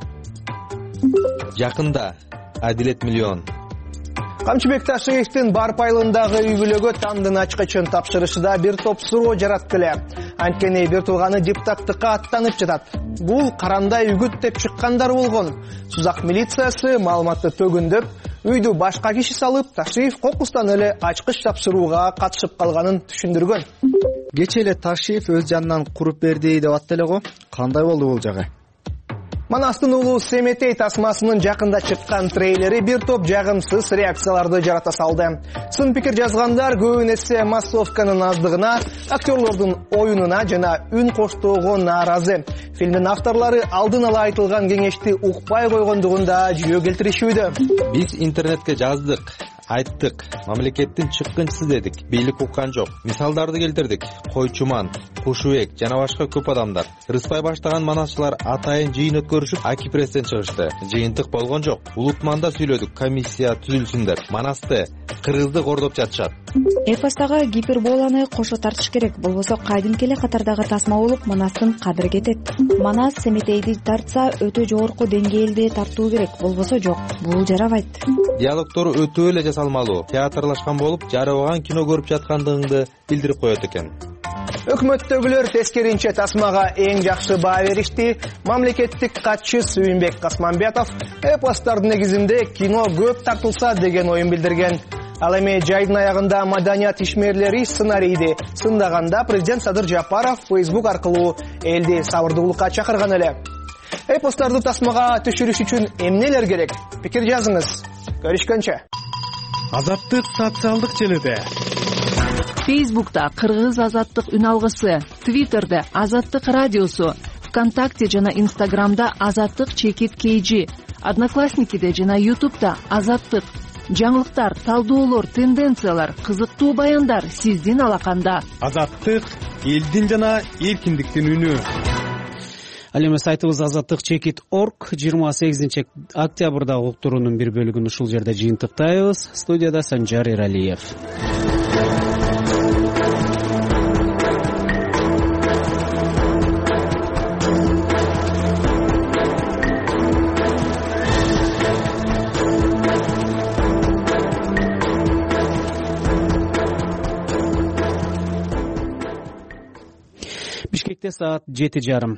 Жакында Адилет миллион. Камчыбек Ташиевдин бар пайлындагы үй бүлөгө тандын ачкычын тапшырышында бир топ суроо жараткы эле. Анткени бир тууганы депутаттыкка аттанып жатат. Бул карандай үгүт деп чыккандар болгон. Сузак милициясы маалыматты төгүндөп, үйдү башка киши салып, Ташиев кокустан эле ачкыч тапшырууга катышып калганын түшүндүргөн. Кечээ эле Ташиев өз жанынан куруп берди деп атты эле го. Кандай болду бул жагы? Манастын улуу Семетей тасмасынын жакында чыккан трейлери бир топ жагымсыз реакцияларды жарата салды. Сын пикир жазгандар көбүн эсе массовканын аздыгына, актерлордун оюнуна жана үн коштоого нааразы. Фильмдин авторлору алдын ала айтылган кеңешти укпай койгондугунда жүйө келтиришүүдө. Биз интернетке жаздык, айттык, мамлекеттин чыккынчысы дедик, бийлик уккан жок. Мисалдарды келтирдик. Койчуман, Кушубек жана башка көп адамдар. Рыспай баштаган манасчылар атайын жыйын өткөрүшүп, Аки-пресстен чыгышты. Жыйынтык болгон жок. Улутманда сүйлөдүк, комиссия түзүлсүндөр. Манасты, кыргызды кордоп жатышат. Эпостагы гиперболаны кошо тартыш керек. Болбосо кайдимки эле катардагы тасма болуп, Манастын кадыры кетет. Манас Семетейди тартса, өтө жогорку деңгээлде тартуу керек. Болбосо жок. Бул жарабайт. Диалогтору өтө эле жасалмалуу. Театрлашкан болуп, жарабаган кино көрүп жаткандыгыңды билдирип коет экен. Өкмөттөгүлөр тескеринче тасмага эң жакшы баа беришти. Мамлекеттик катчы Сүйүнбек Касманбетов эпостардын негизинде кино көп тартылса деген оюн билдирген. Ал эми жайдын аягында маданият ишмерлери сценарийди сындаганда президент Садыр Жапаров Facebook аркылуу элди сабырдуулукка чакырган эле. Эпостарды тасмага түшүрүш үчүн эмнелер керек? Пикир жазыңыз. Көрүшкөнчө. Азаттык социалдык желеде. Фейсбукта Кыргыз азаттык үн алгысы, Твиттерде Азаттык радиосу, ВКонтакте жана Инстаграмда Азаттык чекит kg, Одноклассникиде жана Ютубта Азаттык. Жаңылыктар, талдоолор, тенденциялар, кызыктуу баяндар сиздин алаканда. Азаттык элдин жана эркиндиктин үнү. Ал эми сайтыбыз азаттык чекит точка орг жыйырма сегизинчи октябрдагы уктуруунун бир бөлүгүн ушул жерде жыйынтыктайбыз. Студияда Санжар Эралиев. Бишкекте саат жети жарым.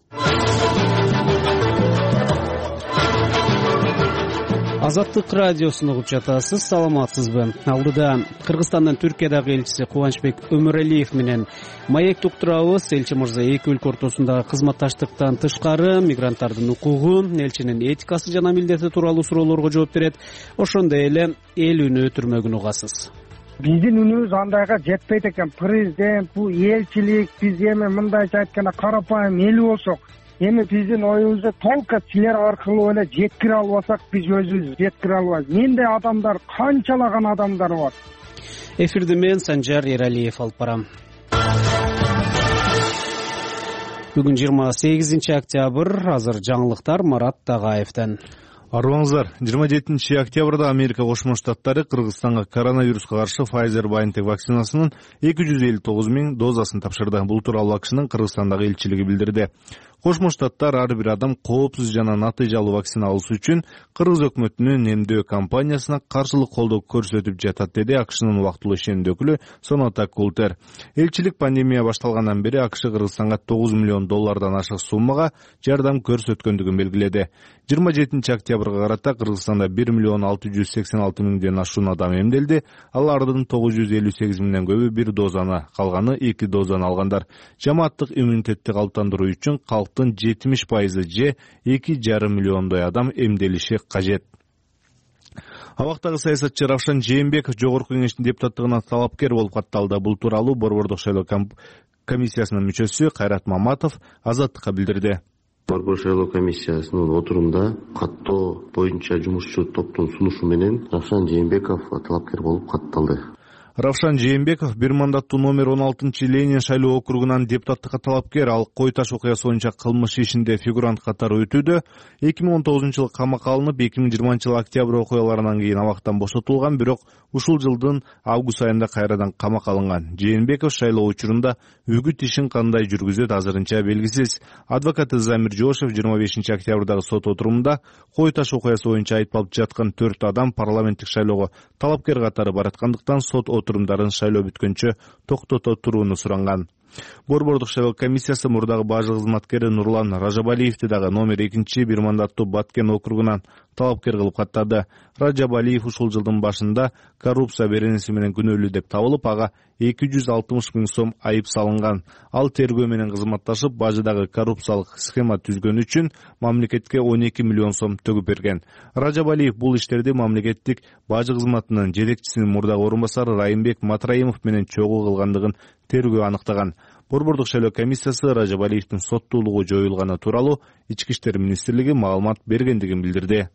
Азаттык радиосун угуп жатасыз. Саламатсызбы? Алдыда Кыргызстандан Түркиядагы элчиси Кубанычбек Өмүралиев менен маек уктурабыз. Элчи мырза эки өлкө ортосундагы кызматташтыктан тышкары мигранттардын укугу, элчинин этикасы жана милдети тууралуу суроолорго жооп берет. Ошондой эле эл үнү өтүрмөгүн угасыз. Биздин үнүбүз андайга жетпейт экен. Президент, бул элчилик, биз эми мындайча айтканда карапайым эл болсок, эми биздин оюбузду толук силер аркылуу эле жеткире албасак, биз өзүбүз жеткире албайбыз. Мындай адамдар, канчалаган адамдар бар. Эфирди мен Санжар Эралиев алып барам. Бүгүн жыйырма сегизинчи октябрь, азыр жаңылыктар Марат Тагаевден. Арыбаңыздар, жыйырма жетинчи октябрда Америка Кошмо Штаттары Кыргызстанга коронавируска каршы Pfizer-BioNTech вакцинасынын эки жүз элүү тогуз миң дозасын тапшырды. Бул тууралуу АКШнын Кыргызстандагы элчилиги билдирди. Кошмо Штаттар ар бир адам коопсуз жана натыйжалуу вакцина алышы үчүн Кыргыз өкмөтүнүн эмдөө компаниясына каршылык колдоо көрсөтүп жатат, деди АКШнын убактылуу ишендүү өкүлү Соната Култер. Элчилик пандемия башталгандан бери АКШ Кыргызстанга тогуз миллион доллардан ашык суммага жардам көрсөткөндүгүн белгиледи. жыйырма жетинчи октябрга карата Кыргызстанда бир миллион алты жүз сексен алты миңден ашуун адам эмделди. Алардын тогуз жүз элүү сегиз миңден көбү бир дозаны, калганы эки дозаны алгандар. Жамааттык иммунитетти калыптандыруу үчүн калктын жетимиш пайызы же эки жарым миллиондой адам эмделиши кажет. Абактагы саясатчы Равшан Жээнбеков жогорку кеңештин депутаттыгына талапкер болуп катталды. Бул тууралуу Борбордук шайлоо комиссиясынын мүчөсү Кайрат Маматов Азаттыкка билдирди. Борбор шайлоо комиссиясынын отурумда каттоо боюнча жумушчу топтун сунушу менен Равшан Жээнбеков талапкер болуп катталды. Равшан Жээнбеков бир мандаттуу номер он алтынчы Ленин шайлоо округунан депутаттыкка талапкер. Ал Кой Таш окуясы боюнча кылмыш ишинде фигурант катары өтүүдө. эки миң он тогузунчу жылы камакка алынып, эки миң жыйырманчы жылы октябрь окуяларынан кийин абактан бошотулган, бирок ушул жылдын август айында кайрадан камакка алынган. Жээнбеков шайлоо учурунда үгүт ишин кандай жүргүзөт азырынча белгисиз. Адвокаты Замир Жошев жыйырма бешинчи октябрдагы сот отурумунда Кой Таш окуясы боюнча айыпталып жаткан төрт адам парламенттик шайлоого талапкер катары бараткандыктан сот отурумдарын шайлоо бүткөнчө токтото турууну суранган. Борбордук шайлоо комиссиясы мурдагы бажы кызматкери Нурлан Ражабалиевди дагы номер экинчи бир мандаттуу Баткен округунан талапкер кылып каттады. Ражабалиев ушул жылдын башында коррупция беренеси менен күнөөлүү деп табылып, ага эки жүз алтымыш миң сом айып салынган. Ал тергөө менен кызматташып, бажыдагы коррупциялык схема түзгөн үчүн мамлекетке он эки миллион сом төгүп берген. Ражабалиев бул иштерди мамлекеттик бажы кызматынын жетекчисинин мурдагы орун басары Райымбек Матраимов менен чогуу кылгандыгын тергөө аныктаган. Борбордук шайлоо комиссиясы Ражабалиевдин соттуулугу жоюлганы тууралуу Ички иштер министрлиги маалымат бергендигин билдирди.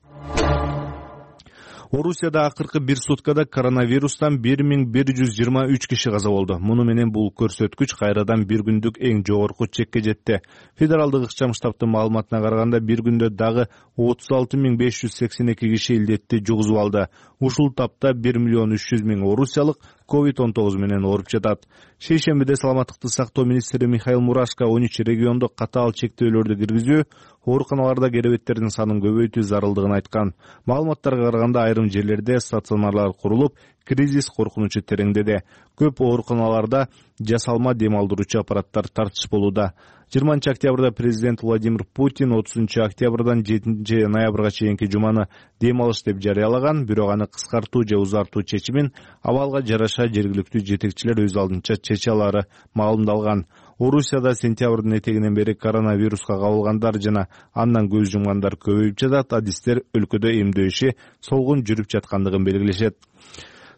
Орусияда акыркы бир суткада коронавирустан бир миң бир жүз жыйырма үч киши каза болду. Муну менен бул көрсөткүч кайрадан бир күндүк эң жогорку чекке жетти. Федералдык ыкчам штабтын маалыматына караганда бир күндө дагы отуз алты миң беш жүз сексен эки киши илдетти жугузуп алды. Ушул тапта бир миллион үч жүз миң орусиялык ковид он тогуз менен ооруп жатат. Шейшембиде саламаттыкты сактоо министри Михаил Мурашко он үч региондо катаал чектөөлөрдү киргизүү, ооруканаларда керебеттердин санын көбөйтүү зарылдыгын айткан. Маалыматтарга караганда айрым жерлерде стационарлар курулуп, кризис коркунучу тереңдеди. Көп ооруканаларда жасалма дем алдыруучу аппараттар тартыш болууда. жыйырманчы октябрда президент Владимир Путин отузунчу октябрдан жетинчи ноябрга чейинки жуманы дем алыш деп жарыялаган, бирок аны кыскартуу же узартуу чечимин абалга жараша жергиликтүү жетекчилер өз алдынча чече алары маалымдалган. Орусияда сентябрдын этегинен бери коронавируска кабылгандар жана андан көз жумгандар көбөйүп жатат. Адистер өлкөдө эмдөө иши солгун жүрүп жаткандыгын белгилешет.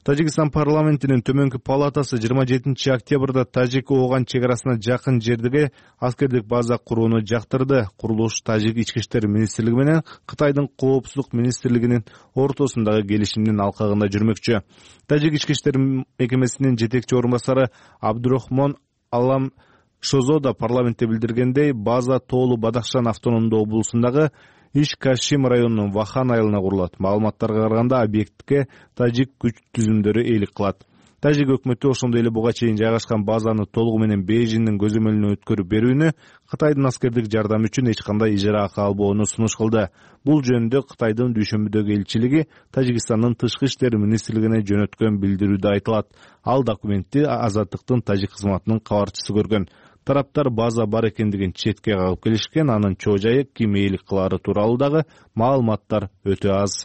Тажикстан парламентинин төмөнкү палатасы жыйырма жетинчи октябрда Тажик-Ооган чек арасына жакын жердеги аскердик база курууну жактырды. Курулуш Тажик ички иштер министрлиги менен Кытайдын коопсуздук министрлигинин ортосундагы келишимдин алкагында жүрмөкчү. Тажик ички иштер мекемесинин жетекчи орун басары Абдурахмон Алам Шозода парламентте билдиргендей, база Тоолу Бадахшан автономдуу облусундагы Иш-Кашим районунун Вахан айылына курулат. Маалыматтарга караганда объектке тажик күч түзүмдөрү ээлик кылат. Тажик өкмөтү ошондой эле буга чейин жайгашкан базаны толугу менен Бейжиңдин көзөмөлүнө өткөрүп берүүнү, Кытайдын аскердик жардамы үчүн эч кандай ижара акы албоону сунуш кылды. Бул жөнүндө Кытайдын Дүйшөмбүдөгү элчилиги Тажикстандын тышкы иштер министрлигине жөнөткөн билдирүүдө айтылат. Ал документти Азаттыктын Тажик кызматынын кабарчысы көргөн. Тараптар база бар экендигин четке кагып келишкен, анын чоо жайы, ким ээлик кылаары тууралуу дагы маалыматтар өтө аз.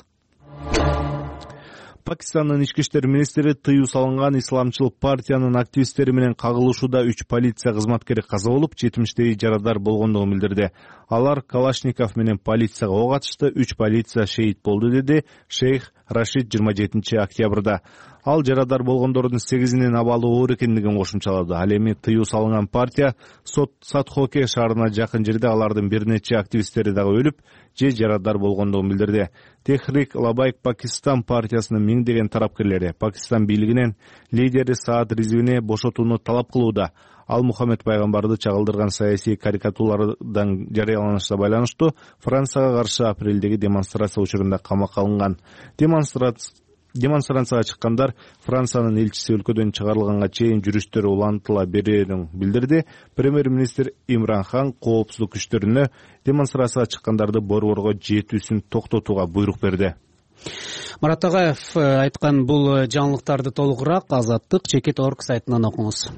Пакистандын ички иштер министри тыюу салынган исламчыл партиянын активисттери менен кагылышууда үч полиция кызматкери каза болуп, жетимиштей жарадар болгондугун билдирди. Алар Калашников менен полицияга ок атышты, үч полиция шейит болду, деди Шейх Рашид жыйырма жетинчи октябрда. Ал жарадар болгондордун сегизинин абалы оор экендигин кошумчалады. Ал эми тыюу салынган партия Садхоке шаарына жакын жерде алардын бир нече активисттери дагы өлүп, же жарадар болгондугун билдирди. Техрик Лабайк Пакистан партиясынын миңдеген тарапкерлери Пакистан бийлигинен лидери Саад Ризвини бошотууну талап кылууда. Ал Мухаммед пайгамбарды чагылдырган саясий карикатуралардан жарыяланышына байланыштуу Францияга каршы апрелдеги демонстрация учурунда камакка алынган. Демонстрацияга чыккандар Франциянын элчиси өлкөдөн чыгарылганга чейин жүрүштөрү улантыла берерин билдирди. Премьер-министр Имран Хан коопсуздук күчтөрүнө демонстрацияга чыккандарды борборго жетүүсүн токтотууга буйрук берди. Марат Агаев айткан бул жаңылыктарды толугураак Азаттык чекит точка орг сайтынан окуңуз.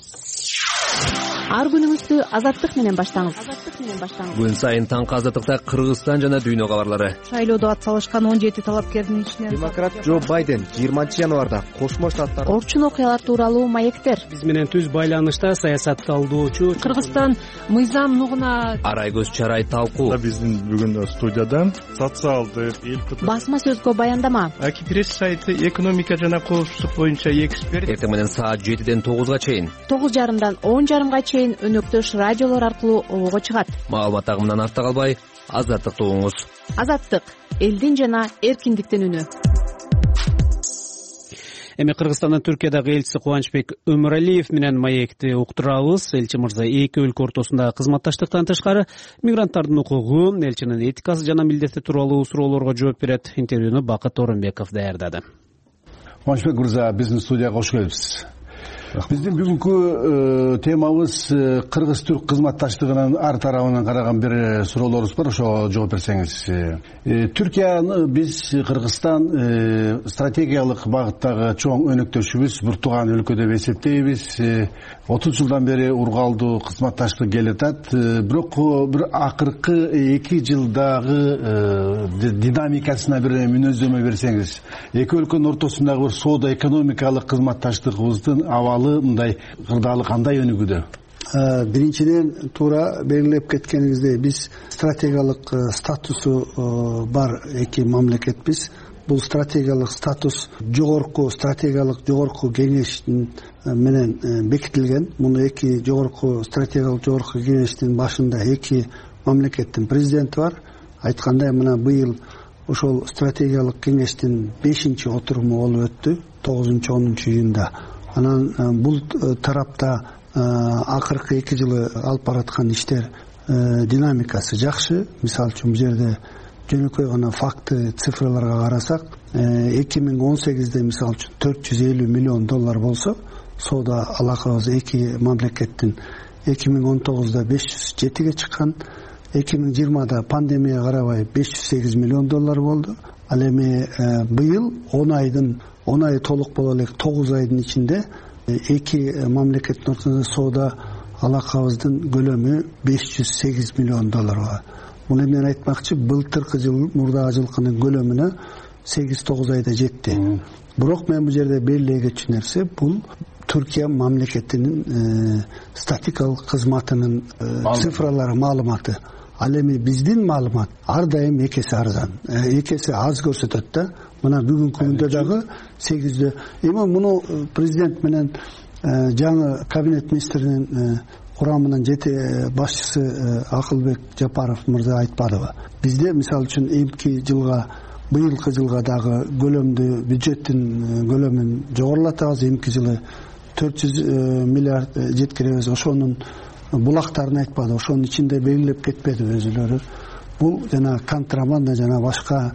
Ар күнүңүздү Азаттык менен баштаңыз. Күн сайын таңкы Азаттыкта Кыргызстан жана дүйнө кабарлары. Шайлоодо атсалышкан он жети талапкердин ичинен демократ Джо Байден жыйырманчы январда Кошмо Штаттар орчун окуялар тууралуу маектер. Биз менен түз байланышта саясатталдоочу Кыргызстан мыйзам нугуна Арайгөз Чарай талкуу. Биздин бүгүн студиядан социалдык басма сөзгө баяндама. Акипресс сайты экономика жана коопсуздук боюнча эксперт. Эртең менен саат жетиден тогузга чейин, тогуз жарымдан он жарымга чейин өнөктөш радиолор аркылуу обого чыгат. Маалымат агымынан артта калбай, Азаттыкты угуңуз. Азаттык элдин жана эркиндиктин үнү. Эми Кыргызстандын Түркиядагы элчиси Кубанычбек Өмүралиев менен маекти уктурабыз. Элчи мырза, эки өлкө ортосундагы кызматташтыктан тышкары мигранттардын укугу, элчинин этикасы жана милдети тууралуу суроолорго жооп берет. Интервьюну Бакыт Орунбеков даярдады. Кубанычбек мырза, биздин студияга кош келипсиз. Биздин бүгүнкү темабыз кыргыз-түрк кызматташтыгынын ар тарабынан караган бир суроолорубуз бар, ошого жооп берсеңиз. Түркияны биз Кыргызстан стратегиялык багыттагы чоң өнөктөшүбүз, бир тууган өлкө деп эсептейбиз. отуз жылдан бери ургалдуу кызматташтык келе атат. Бирок бир акыркы эки жылдагы динамикасына бир мүнөздөмө берсеңиз, эки өлкөнүн ортосундагы бир соода экономикалык кызматташтыгыбыздын абалы мындай кырдаалы кандай өнүгүүдө? Биринчиден туура белгилеп кеткениңиздей, биз стратегиялык статусу бар эки мамлекетпиз. Бул стратегиялык статус жогорку стратегиялык жогорку кеңештин менен бекитилген. Муну эки жогорку стратегиялык жогорку кеңештин башында эки мамлекеттин президенти бар. Айткандай, мына быйыл ошол стратегиялык кеңештин бешинчи отуруму болуп өттү, тогузунчу онунчу июнда. Анан бул тарапта акыркы эки жылы алып бараткан иштер динамикасы жакшы. Мисалы үчүн бул жерде жөнөкөй гана факты цифраларга карасак, эки миң он сегизде мисалы үчүн төрт жүз элүү миллион доллар болсо, соода алакабыз эки мамлекеттин эки миң он тогузда беш жүз жетиге чыккан, эки миң жыйырмада пандемия карабай беш жүз сегиз миллион доллар болду. Ал эми быйыл он айдын он ай толук боло элек тогуз айдын ичинде эки мамлекеттин ортосунда соода алакабыздын көлөмү беш жүз сегиз миллион доллар болот. Муну эмнени айтмакчы, былтыркы жыл мурдагы жылкынын көлөмүнө сегиз тогуз айда жетти. Бирок мен бул жерде белгилей кетчү нерсе, бул Түркия мамлекетинин статикалык кызматынын цифралары, маалыматы. Ал эми биздин маалымат ар дайым эки эсе арзан, эки эсе аз көрсөтөт да. мына бүгүнкү күндө дагы сегизде эми муну президент менен жаңы кабинет министринин курамынын жете башчысы Акылбек Жапаров мырза айтпадыбы? Бизде мисалы үчүн эмки жылга, быйылкы жылга дагы көлөмдү бюджеттин көлөмүн жогорулатабыз. Эмки жылы төрт жүз миллиард жеткиребиз. Ошонун булактарын айтпады, ошонун ичинде белгилеп кетпедиби өзүлөрү? Бул жана контрабанда жана башка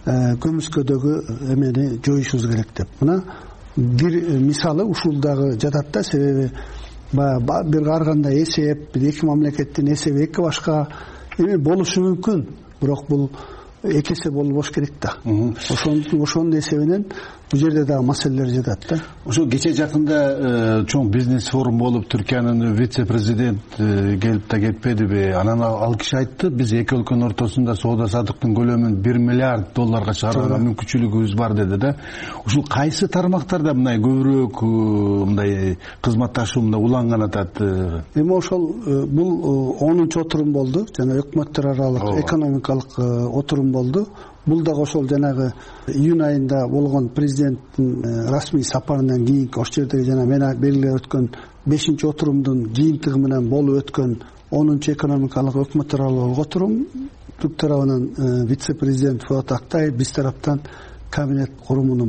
көмүскөдөгү эмени жоюшубуз керек деп. Мына бир мисалы ушул дагы жатат да, себеби бир ар кандай эсеп, эки мамлекеттин эсеби эки башка эме болушу мүмкүн, бирок бул эки эсе болбош керек да. Ошондун ошонун эсебинен бул жерде дагы маселелер жатат да. Ошо кече жакында чоң бизнес форум болуп, Түркиянын вице-президент келип да кетпедиби? Анан ал киши айтты, биз эки өлкөнүн ортосунда соода саттыктын көлөмүн бир миллиард долларга чыгарууга мүмкүнчүлүгүбүз бар деди да. Ушул кайсы тармактарда мындай көбүрөөк мындай кызматташуу мындай уланган атат? Эми ошол бул онунчу отурум болду, жана өкмөттөр аралык экономикалык отурум болду. Бул дагы ошол жанагы июнь айында болгон президенттин расмий сапарынан кийинки ошол жердеги жана мен белгилеп өткөн бешинчи отурумдун жыйынтыгы менен болуп өткөн онунчу экономикалык өкмөттөр аралык отурум. Түрк тарабынан вице-президент Фуат Актаев, биз тараптан кабинет курумунун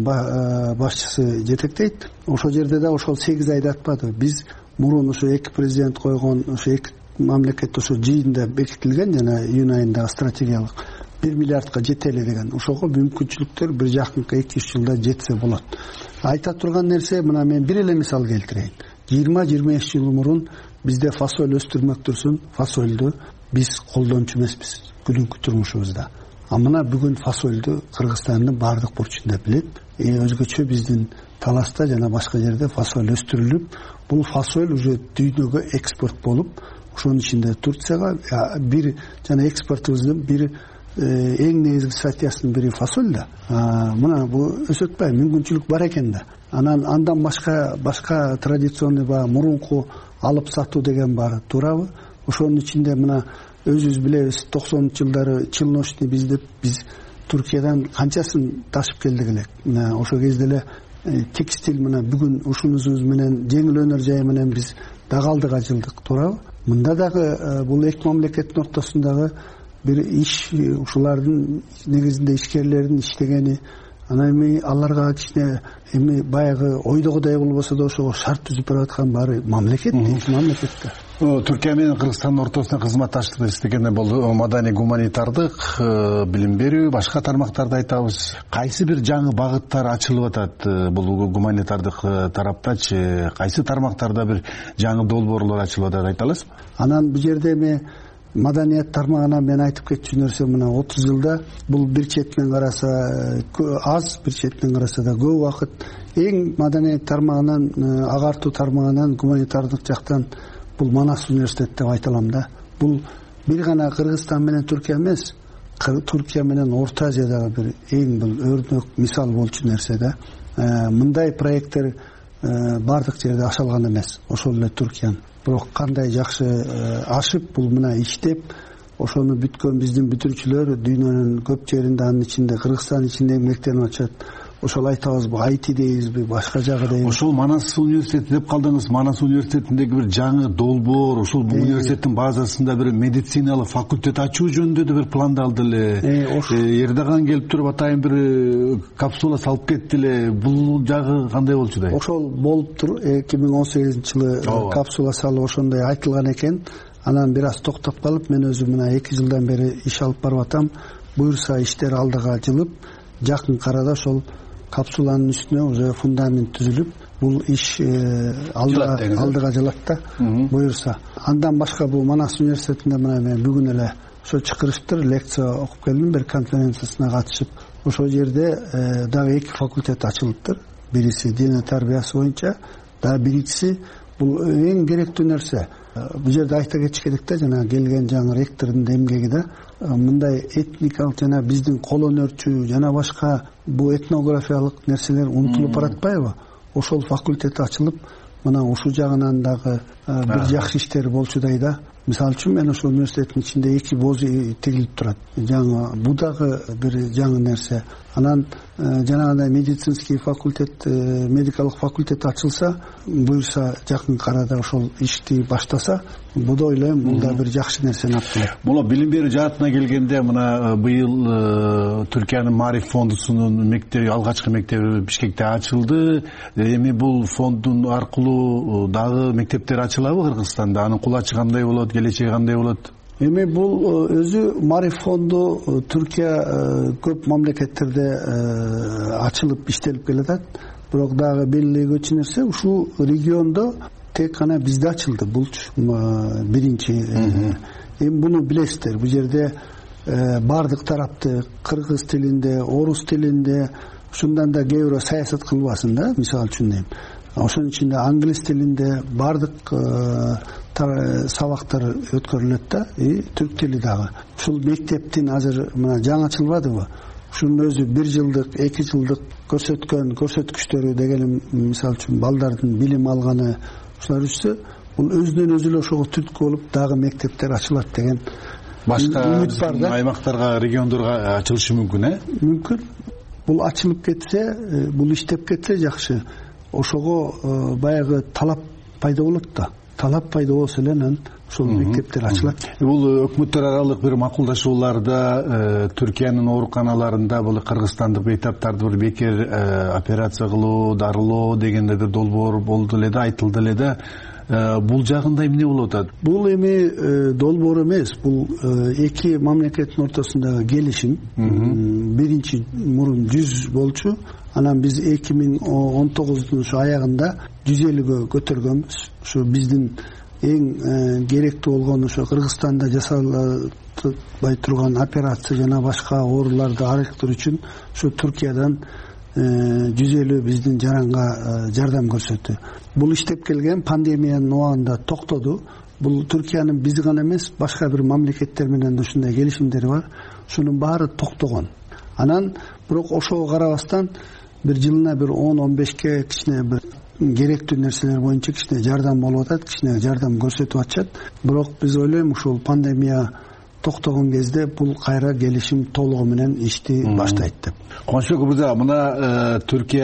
башчысы жетектейт. Ошол жерде да ошол сегиз айда атпады. Биз мурун ошо эки президент койгон ошо эки мамлекет ошо жыйында бекитилген жана июнь айындагы стратегиялык бир миллиардка жетели деген. Ошого мүмкүнчүлүктөр бир жакынкы эки үч жылда жетсе болот. Айта турган нерсе, мына мен бир эле мисал келтирейин. жыйырма жыйырма беш жыл мурун бизде фасоль өстүрмөктүрсүн, фасольду биз колдончу эмеспиз күнүмкү турмушубузда. А мына бүгүн фасольду Кыргызстандын баардык бурчунда билет. Өзгөчө биздин Таласта жана башка жерде фасоль өстүрүлүп, бул фасоль уже дүйнөгө экспорт болуп, ошонун ичинде Турцияга бир жана экспортубуздун бир эң негизги статьясынын бири фасоль да. Мына бул өсөтпөй мүмкүнчүлүк бар экен да. Анан андан башка башка традиционный баягы мурунку алып сатуу деген бар, туурабы? Ошонун ичинде мына өзүбүз билебиз, токсонунчу жылдары челночный биздеп биз Туркиядан канчасын ташып келдик элек. Мына ошол кезде эле текстиль мына бүгүн ушунусубуз менен жеңил өнөр жайы менен биз дагы алдыга жылдык, туурабы? Мында дагы бул эки мамлекеттин ортосундагы бир иш, ушулардын негизинде ишкерлердин иштегени, анан эми аларга кичине эми баягы ойдогудай болбосо да ошого шарт түзүп берип аткан баары мамлекет, эки мамлекетте. Түркия менен Кыргызстандын ортосунда кызматташтыкты иштегенде бул маданий гуманитардык, билим берүү, башка тармактарды айтабыз. Кайсы бир жаңы багыттар ачылып атат бул гуманитардык тараптачы? Кайсы тармактарда бир жаңы долбоорлор ачылып атат, айта аласызбы? Анан бул жерде эми маданият тармагына мен айтып кетчү нерсе, мына отуз жылда бул бир четинен караса аз, бир четинен караса да көп убакыт эң маданият тармагынан, агартуу тармагынан, гуманитардык жактан бул Манас университети деп айта алам да. Бул бир гана Кыргызстан менен Түркия эмес, Түркия менен Орто Азиядагы бир эң бул өрнөк мисал болчу нерсе да. Мындай проекттер бардык жерде ашалган эмес, ошол эле Түркиянын. Бирок кандай жакшы ашып, бул мына иштеп, ошону бүткөн биздин бүтүрүүчүлөр дүйнөнүн көп жеринде, анын ичинде Кыргызстан ичинде эмгектенип атышат. Ошол айтабызбы, Айти дейбизби, башка жагы дейбизби? Ошол Манас университети деп калдыңыз. Манас университетиндеги бир жаңы долбоор, ошол университеттин базасында бир медициналык факультет ачуу жөнүндө да бир пландалды эле. Эрдоган келип туруп атайын бир капсула салып кетти эле. Бул жагы кандай болчудай? Ошол болуптур. эки миң он сегизинчи жылы капсула салып ошондой айтылган экен. Анан бир аз токтоп калып, мен өзүм мына эки жылдан бери иш алып барып атам. Буюрса иштер алдыга жылып, жакын арада ошол капсуланын үстүнө уже фундамент түзүлүп, бул иш алдыга алдыга жылат да, буюрса. Андан башка бул Манас университетинде мына мен бүгүн эле ошо чакырыштыр, лекция окуп келдим, бир конференциясына катышып. Ошол жерде дагы эки факультет ачылыптыр. Бириси дене тарбиясы боюнча, дагы биринчиси бул эң керектүү нерсе. Бул жерде айта кетиш керек да, жана келген жаңы ректордун эмгеги да, мындай этникалык жана биздин кол өнөрчү жана башка бул этнографиялык нерселер унутулуп баратпайбы? Ошол факультет ачылып, мына ушул жагынан дагы бир жакшы иштери болчудай да. Мисалы үчүн мен ошол университеттин ичинде эки боз тигилип турат. Жаңы бул дагы бир жаңы нерсе. Анан жанагындай медицинский факультет, медикалык факультет ачылса, буюрса жакынкы арада ошол ишти баштаса, бул да ойлойм, бул да бир жакшы нерсени алып келет. Бул билим берүү жаатына келгенде мына быйыл Түркиянын Маариф фондусунун мектеби, алгачкы мектеби Бишкекте ачылды. Эми бул фонддун аркылуу дагы мектептер ачылабы Кыргызстанда? Анын кулачы кандай болот, келечеги кандай болот? Эми бул өзү Маариф фонду Түркия көп мамлекеттерде ачылып иштелип келатат. Бирок дагы белгилегүчү нерсе ушул региондо тек гана бизде ачылды булчу биринчи. Эми буну билесиздер, бул жерде бардык тарапты кыргыз тилинде, орус тилинде, ушундан да кээ бирөө саясат кылбасын да, мисалы үчүн дейм. Ошонун ичинде англис тилинде бардык сабактар өткөрүлөт да, и түрк тили дагы. Ушул мектептин азыр мына жаңы ачылбадыбы? Ушунун өзү бир жылдык, эки жылдык көрсөткөн көрсөткүчтөрү деген, мисалы үчүн балдардын билим алганы ушулар үчсө, бул өзүнөн өзү эле ошого түрткү болуп дагы мектептер ачылат деген башка аймактарга, региондорго ачылышы мүмкүн, э? Мүмкүн. Бул ачылып кетсе, бул иштеп кетсе жакшы. Ошого баягы талап пайда болот да. Талап пайда болсо эле анан ошол мектептер ачылат. Бул өкмөттөр аралык бир макулдашууларда Түркиянын ооруканаларында бул кыргызстандык бейтаптарды бир бекер операция кылуу, дарылоо дегенде бир долбоор болду эле да, айтылды эле да. Бул жагында эмне болуп атат? Бул эми долбоор эмес, бул эки мамлекеттин ортосундагы келишим. Биринчи мурун жүз болчу. Анан биз эки миң он тогуздун ушу аягында жүз элүүгө көтөргөнбүз. Ушу биздин эң керектүү болгон ошо Кыргызстанда жасалбай турган операция жана башка ооруларды арыктыруу үчүн ушу Түркиядан жүз элүү биздин жаранга жардам көрсөттү. Бул иштеп келген пандемиянын убагында токтоду. Бул Түркиянын биз гана эмес, башка бир мамлекеттер менен да ушундай келишимдери бар. Ушунун баары токтогон. Анан бирок ошого карабастан бир жылына бир он он бешке кичине бир керектүү нерселер боюнча кичине жардам болуп атат, кичине жардам көрсөтүп атышат. Бирок биз ойлойм ушул пандемия токтогон кезде бул кайра келишим толугу менен ишти баштайт деп. Кубанычбек мырза, мына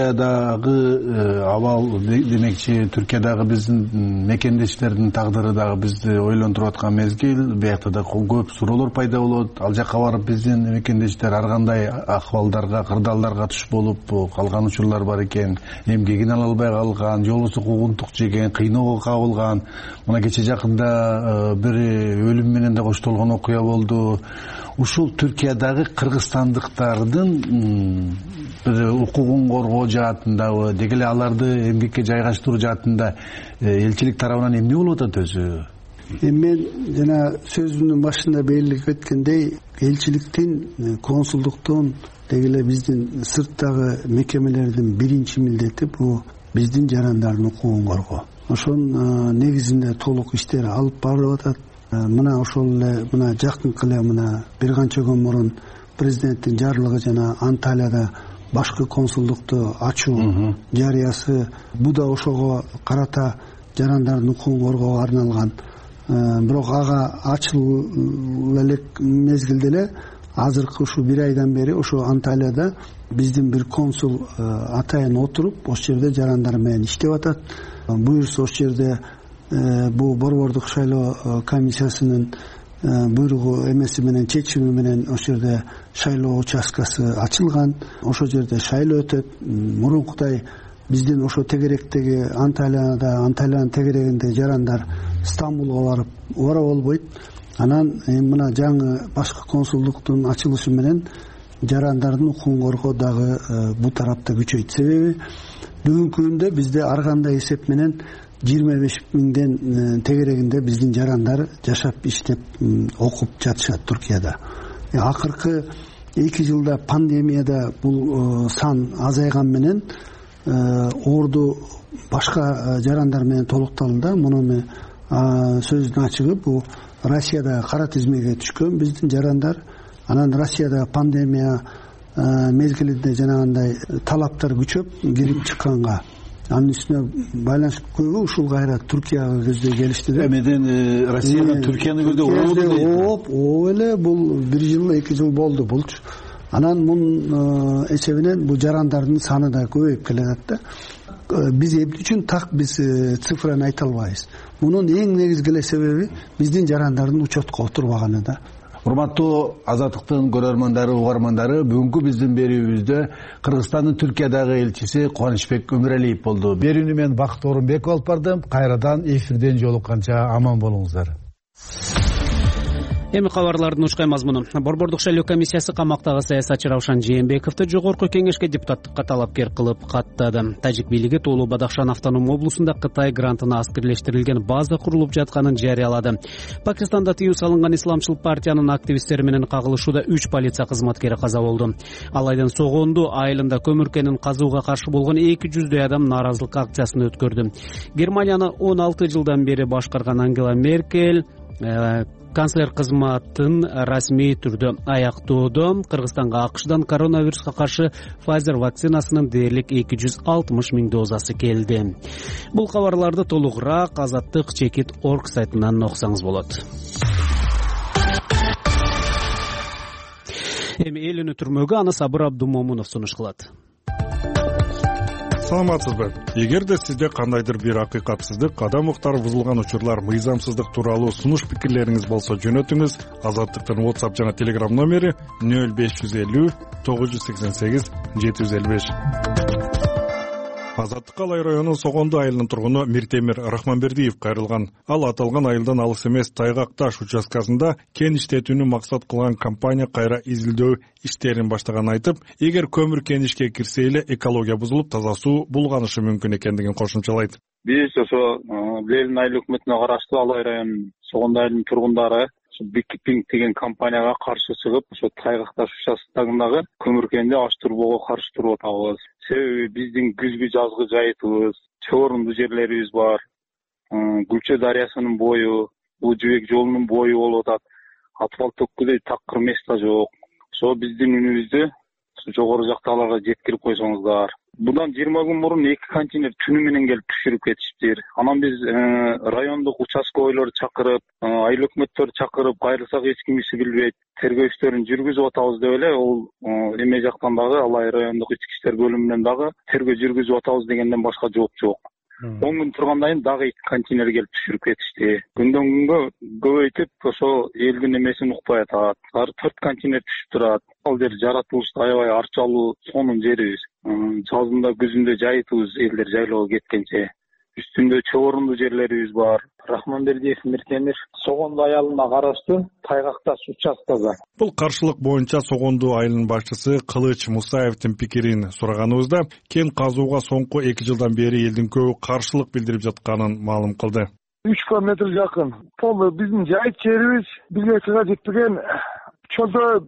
Түркиядагы абал демекчи, Түркиядагы биздин мекендештердин тагдыры дагы бизди ойлонтуруп аткан мезгил. Биякта да көп суроолор пайда болот. Ал жакка барып биздин мекендештер ар кандай акыбалдарга, кырдаалдарга туш болуп калган учурлар бар экен. Эмгегин ала албай калган, же болбосо куугунтук жеген, кыйноого кабылган. Мына кече жакында бир өлүм менен да коштолгон окуя болду. Ушул Түркиядагы кыргызстандыктардын бир укугун коргоо жаатындабы, деги эле аларды эмгекке жайгаштыруу жаатында элчилик тарабынан эмне болуп атат өзү? Эми мен жана сөзүмдүн башында белгилеп кеткендей, элчиликтин, консулдуктун, деги эле биздин сырттагы мекемелердин биринчи милдети бул биздин жарандардын укугун коргоо. Ошонун негизинде толук иштер алып барылып атат. Мына ошол эле мына жакынкы эле мына бир канча күн мурун президенттин жарлыгы жана Анталияда башкы консулдукту ачуу жарыясы, бул да ошого карата жарандардын укугун коргоого арналган. Бирок ага ачыл элек мезгилде эле азыркы ушу бир айдан бери ошо Анталияда биздин бир консул атайын отуруп, ошол жерде жарандар менен иштеп атат. Буюрса ошол жерде бул борбордук шайлоо комиссиясынын буйругу эмеси менен, чечими менен ошол жерде шайлоо участкасы ачылган. Ошол жерде шайлоо өтөт. Мурункудай биздин ошо тегеректеги Анталияда, Анталиянын тегерегинде жарандар Стамбулга барып убара болбойт. Анан мына жаңы башкы консулдуктун ачылышы менен жарандардын укугун коргоо дагы бул тарапта күчөйт. Себеби бүгүнкү күндө бизде ар кандай эсеп менен жыйырма беш миңден тегерегинде биздин жарандар жашап, иштеп, окуп жатышат Түркияда. Акыркы эки жылда пандемияда бул сан азайган менен орду башка жарандар менен толукталды. Муну сөздүн ачыгы бул Россияда кара тизмеге түшкөн биздин жарандар. Анан Россияда пандемия мезгилинде жанагындай талаптар күчөп кирип чыкканга, анын үстүнө байланыш көбү ушул кайра Түркияга көздөй келишти да. Эмеден Россиядан Түркияны көздөй ооп ооп эле бул бир жыл эки жыл болду булчу. Анан мунун эсебинен бул жарандардын саны да көбөйүп келатат да. Биз эмне үчүн так биз цифраны айта албайбыз. Мунун эң негизги эле себеби биздин жарандардын учетко отурбаганы да. Урматтуу Азаттыктын көрөрмандары, угармандары, бүгүнкү биздин берүүбүздө Кыргызстандын Түркиядагы элчиси Кубанычбек Өмүралиев болду. Берүүнү мен Бакыт Орунбеков алып бардым. Кайрадан эфирден жолукканча аман болуңуздар. Эми кабарлардын ушкай мазмуну. Борбордук шайлоо комиссиясы камактагы саясатчы Раушан Жээнбековду жогорку кеңешке депутаттыкка талапкер кылып каттады. Тажик бийлиги Тоолу Бадахшан автоном облусунда Кытай грантына аскерлештирилген база курулуп жатканын жарыялады. Пакистанда тыюу салынган исламчыл партиянын активисттери менен кагылышууда үч полиция кызматкери каза болду. Ал айдын согонду айылында көмүркенин казууга каршы болгон эки жүздөй адам нааразылык акциясын өткөрдү. Германияны он алты жылдан бери башкарган Ангела Меркель канцлер кызматын расмий түрдө аяктоодо. Кыргызстанга АКШдан коронавируска каршы Pfizer вакцинасынын дээрлик эки жүз алтымыш миң дозасы келди. Бул кабарларды толугураак азаттык чекит точка орг сайтынан окусаңыз болот. Эми эл үнү түрмөгү аны Сабыр Абдумомунов сунуш кылат. Саламатсызбы? Эгерде сизде кандайдыр бир акыйкатсыздык, адам укуктары бузулган учурлар, мыйзамсыздык тууралуу сунуш пикирлериңиз болсо жөнөтүңүз. Азаттыктын WhatsApp жана Telegram номери нөл беш жүз элүү тогуз жүз сексен сегиз жети жүз элүү беш. Азаттыкка Алай районунун Согонду айылынын тургуну Миртемир Рахманбердиев кайрылган. Ал аталган айылдан алыс эмес Тайгак таш участкасында кен иштетүүнү максат кылган компания кайра изилдөө иштерин баштаганын айтып, эгер көмүр кен ишке кирсе эле экология бузулуп, таза суу булганышы мүмкүн экендигин кошумчалайт. Биз ошо Лелин айыл өкмөтүнө караштуу Алай районунун Согонду айылынын тургундары Бикпинг деген компанияга каршы чыгып, ошо Тайгак таш участкасындагы көмүр кенди аштырбоого каршы туруп атабыз. Себеби биздин күзгү жазгы жайытыбыз, чорунду жерлерибиз бар. Гүлчө дарыясынын бою, бул жибек жолунун бою болуп атат. Асфальт төккүдөй такыр места жок. Ошо биздин үнүбүздү жогору жактагыларга жеткирип койсоңуздар. Bundan жыйырма күн мурун эки контейнер түнү менен келип түшүрүп кетиштир. Анан биз райондук участкойлорду чакырып, айыл өкмөттөрдү чакырып, кайрылсак эч ким иши билбейт, тергөө иштерин жүргүзүп атабыз деп эле ол эме жактан дагы Алай райондук ички иштер бөлүмүнөн дагы тергөө жүргүзүп атабыз дегенден башка жооп жок. он күн тургандан кийин дагы эки контейнер келип түшүрүп кетишти. Күндөн күнгө көбөйтүп ошо элдин эмесин укпай атат. Ар төрт контейнер түшүп турат. Ал жер жаратылышта аябай арчалуу сонун жерибиз. Жазында күзүндө жайытыбыз элдер жайлоого кеткенче. Үстүндө чорунду жерлерибиз бар. Рахманбердиев Миртемир Согонду айылына караштуу Тайгак таш участкасы. Бул каршылык боюнча Согонду айылынын башчысы Кылыч Мусаевдин пикирин сураганыбызда кен казууга соңку эки жылдан бери элдин көбү каршылык билдирип жатканын маалым кылды. үч километр жакын. Бул биздин жайыт жерибиз бизге чыга жетпеген. Чөлдө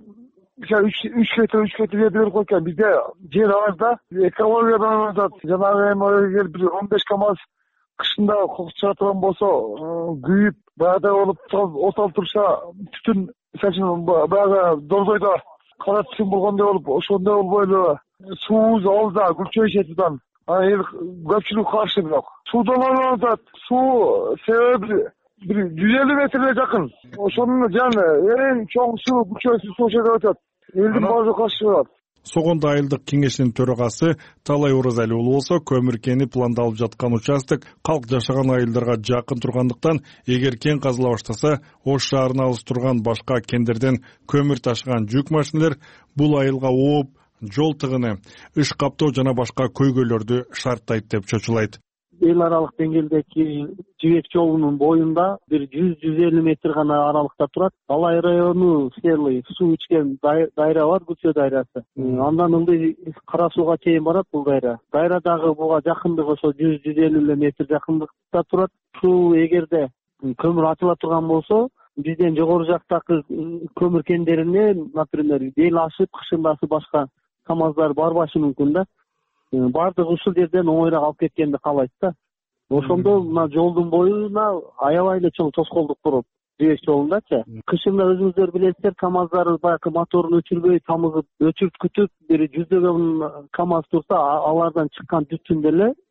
үч метр үч метр жерди берип койгон. Бизде жер азда экологиядан атат. Жанагы эми бир он беш камаз кышында кокус чыга турган болсо, күйүп баягыдай болуп оталып турса, түтүн сачын баягы дордойдо кара түтүн болгондой болуп, ошондой болбой эле. Суубуз алда, Гүлчө ишетидан. А эл көпчүлүк каршы бирок. Суудан алынат. Суу себеби бир жүз элүү метрге жакын. Ошонун жаны эң чоң суу Гүлчө суу деп атат. Элдин баары каршы турат. Согонду айылдык кеңешинин төрагасы Талай Оразали уулу болсо, көмүр кени пландалып жаткан участок калк жашаган айылдарга жакын тургандыктан, эгер кен казыла баштаса, Ош шаарына алыс турган башка кендерден көмүр ташыган жүк машиналар бул айылга ооп, жол тыгыны, иш каптоо жана башка көйгөйлөрдү шарттайт деп чочулайт. Эл аралык деңгээлдеги жибек жолунун боюнда бир жүз жүз элүү метр гана аралыкта турат. Алай району Серлый суу ичкен дайра бар, Гүлчө дайрасы. Андан ылдый Кара сууга чейин барат бул дайра. Дайрадагы буга жакындыгы ошо жүз жүз элүү метр жакындыкта турат. Суу эгерде көмүр ачыла турган болсо, бизден жогору жактагы көмүр кендерине, например, дел ашып, кышындасы башка камаздар барбашы мүмкүн да. Бардык ушул жерден оңойраак алып кеткенди каалайт да. Ошондо мына жолдун боюна аябай эле чоң тоскоолдук туруп, жибек жолундачы. Кышында өзүңүздөр билесиздер, камаздар баягы моторун өчүрбөй, тамызып, өчүрт күтүп, бир жүздөгөн камаз турса, алардан чыккан түтүн деле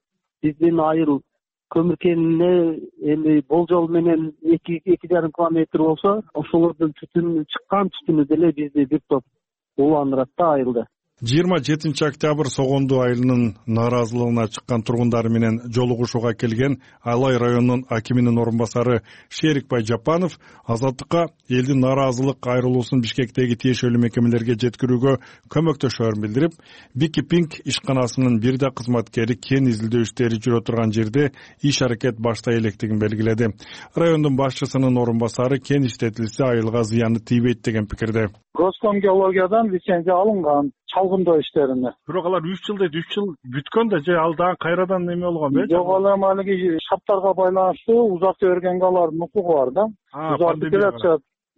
биздин айыл көмүр кенine эми болжол менен эки эки жарым километр болсо ошолордун түтүнү чыккан түтүнү деле бизди бир топ уландырат да айылды. жыйырма жетинчи октябрь Согонду айылынын нааразылыгына чыккан тургундар менен жолугушууга келген Алай районунун акиминин орун басары Шерикбай Жапанов Азаттыкка элдин нааразылык айрылуусун Бишкектеги тиешелүү мекемелерге жеткирүүгө көмөктөшөөрүн билдирип, Википинг ишканасынын бир да кызматкери кен изилдөө иштери жүрө турган жерде иш аракет баштай электигин белгиледи. Райондун башчысынын орун басары кен иштетилсе айылга зыяны тийбейт деген пикирде. Роском геологиядан лицензия алынган чалгындоо иштерине. Бирок алар үч жыл дейт, үч жыл бүткөн да же ал дагы кайрадан неме болгон бе? Жок, ал эми алиги шарттарга байланыштуу узартып бергенге алардын укугу бар да. Узартып келатышат.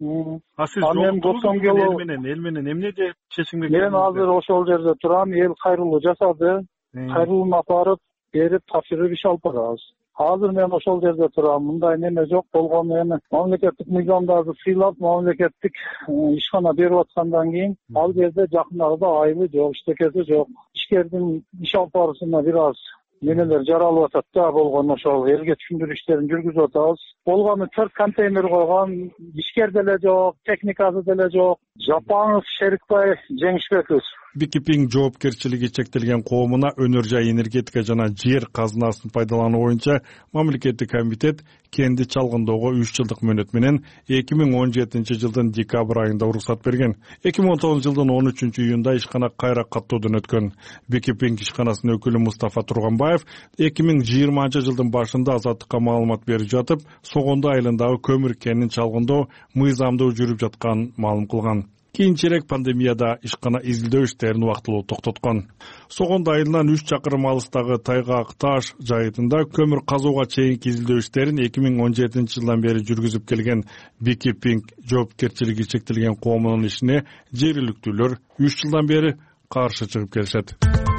А сиз Роском эл менен эл менен эмне деп чечимге келдиңиз? Мен азыр ошол жерде турам, эл кайрылуу жасады. Кайрылууну апарып, берип, тапшырып иш алып барабыз. Азыр мен ошол жерде турам. Мындай неме жок болгон, эми мамлекеттик мыйзамдарды сыйлап, мамлекеттик ишкана берип аткандан кийин ал жерде жакындарда айылы жок, иштекеси жок. Ишкердин иш алып баруусуна бир аз нелер жаралып атат да, болгон ошол элге түшүндүрүү иштерин жүргүзүп атабыз. Болгону төрт контейнер койгон, ишкер деле жок, техникасы деле жок. Жапанов Шерикбай Жеңишбеков. Википинг жоопкерчилиги чектелген коомуна өнөр жай энергетика жана жер казынасын пайдалануу боюнча мамлекеттик комитет кенди чалгындоого үч жылдык мөөнөт менен эки миң он жетинчи жылдын декабрь айында уруксат берген. эки миң он тогузунчу жылдын он үчүнчү июнда ишкана кайра каттоодон өткөн. Википинг ишканасынын өкүлү Мустафа Турганбаев эки миң жыйырманчы жылдын башында Азаттыкка маалымат берип жатып, Согонду айылындагы көмүр кенин чалгындоо мыйзамдуу жүрүп жатканын маалым кылган. Кийинчерээк пандемияда ишкана изилдөө иштерин убактылуу токтоткон. Согонду айылынан үч чакырым алыстагы Тайгак таш жайытында көмүр казууга чейинки изилдөө иштерин эки миң он жетинчи жылдан бери жүргүзүп келген Википинг жоопкерчилиги чектелген коомунун ишине жергиликтүүлөр үч жылдан бери каршы чыгып келишет.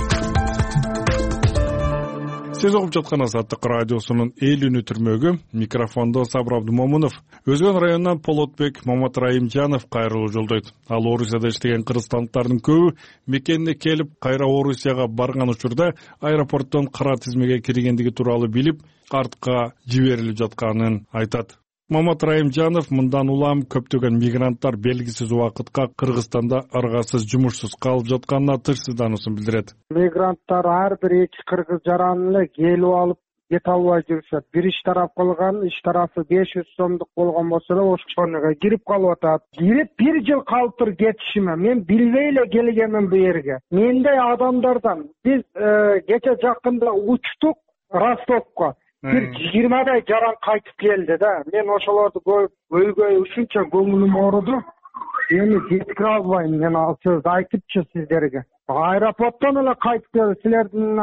Сиз угуп жаткан Азаттык радиосунун эл үнү түрмөгү, микрофондо Сабыр Абдумомунов. Өзгөн районунан Полотбек Маматрайымжанов кайрылуу жолдойт. Ал Орусияда иштеген кыргызстандыктардын көбү мекенине келип, кайра Орусияга барган учурда аэропорттон кара тизмеге киргендиги тууралуу билип, артка жиберилип жатканын айтат. Мамат Райымжанов мындан улам көптөгөн мигранттар белгисиз убакытка Кыргызстанда аргасыз жумушсуз калып жатканына тынчсыздануусун билдирет. Мигранттар ар бир эки кыргыз жараны эле келип алып кете албай жүрүшөт. Бир иш тарап кылган, иш тарапы беш жүз сомдук болгон болсо эле ошоного кирип калып атат. Кирип бир жыл калып тур кетишиме. Мен билбей эле келгенмин бу жерге. Мендей адамдардан биз кече жакында учтук Ростовко. Бир жыйырмадай жаран кайтып келди да. Мен ошолорду көрүп, өйгө ушунча көңүлүм ооруду. Эми жеткире албайм мен ал сөздү айтыпчы сиздерге. Аэропорттон эле кайтып келди. Силердин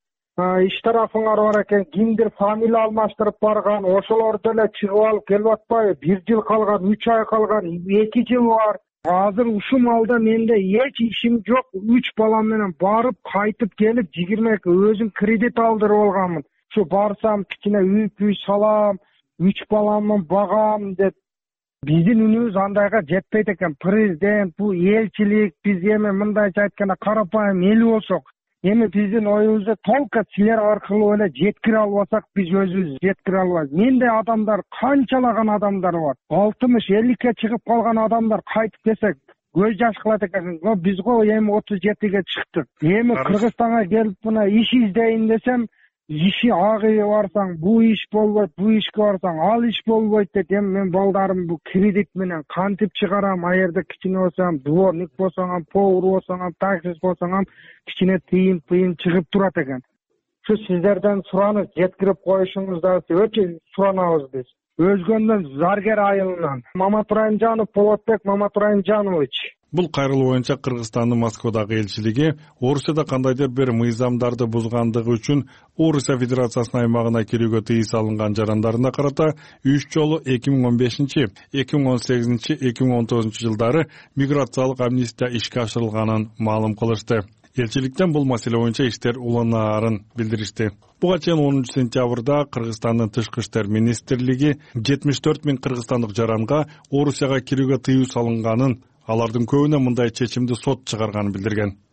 иш тарафыңар бар экен, кимдир фамилия алмаштырып барган, ошолорду эле чыгып алып келип атпайбы? Бир жыл калган, үч ай калган, эки жыл бар. Азыр ушул малда менде эч ишим жок. Үч балам менен барып кайтып келип, жыйырма эки өзүм кредит алдырып алганмын. Şu barsam kичине үй-пүй салам, үч баламын багам деп. Биздин үнүбүз андайга жетпейт экен. Президент, бу элчилик, биз эми мындайча айтканда карапайым эл болсок, эми биздин оюбузду толук силер аркылуу эле жеткире албасак, биз өзүбүз жеткире албайбыз. Мендей адамдар, канчалаган адамдар бар. алтымыш элүүккө чыгып калган адамдар кайтып келсек, көз жаш кылат экен. Биз го эми отуз жетиге чыктык. Эми Кыргызстанга келип мына иш издейин десем, иши агы барсаң, бу иш болбойт, бу ишке барсаң, ал иш болбойт деп, эми мен балдарым бу кредит менен кантип чыгарам? А жерде кичине болсам, дворник болсоң, повар болсоң, таксист болсоң, кичине тыйын-тыйын чыгып турат экен. Şu сиздерден суранып жеткирип коюшуңузду өтө суранабыз биз. Өзгөндөн Заргер айылынан Мамат Райымжанов, Полотбек Мамат Райымжанович. Бул кайрылуу боюнча Кыргызстандын Москвадагы элчилиги Орусияда кандайдыр бир мыйзамдарды бузгандыгы үчүн Орусия Федерациясынын аймагына кирүүгө тыйым салынган жарандарына карата үч жолу эки миң он бешинчи, эки миң он сегизинчи, эки миң он тогузунчу жылдары миграциялык амнистия ишке ашырылганын маалым кылышты. Элчиликтен бул маселе боюнча иштер уланаарын билдиришти. Буга чейин онунчу сентябрда Кыргызстандын тышкы иштер министрлиги жетимиш төрт миң кыргызстандык жаранга Орусияга кирүүгө тыюу салынганын, алардын көбүнө мындай чечимди сот чыгарганын билдирген.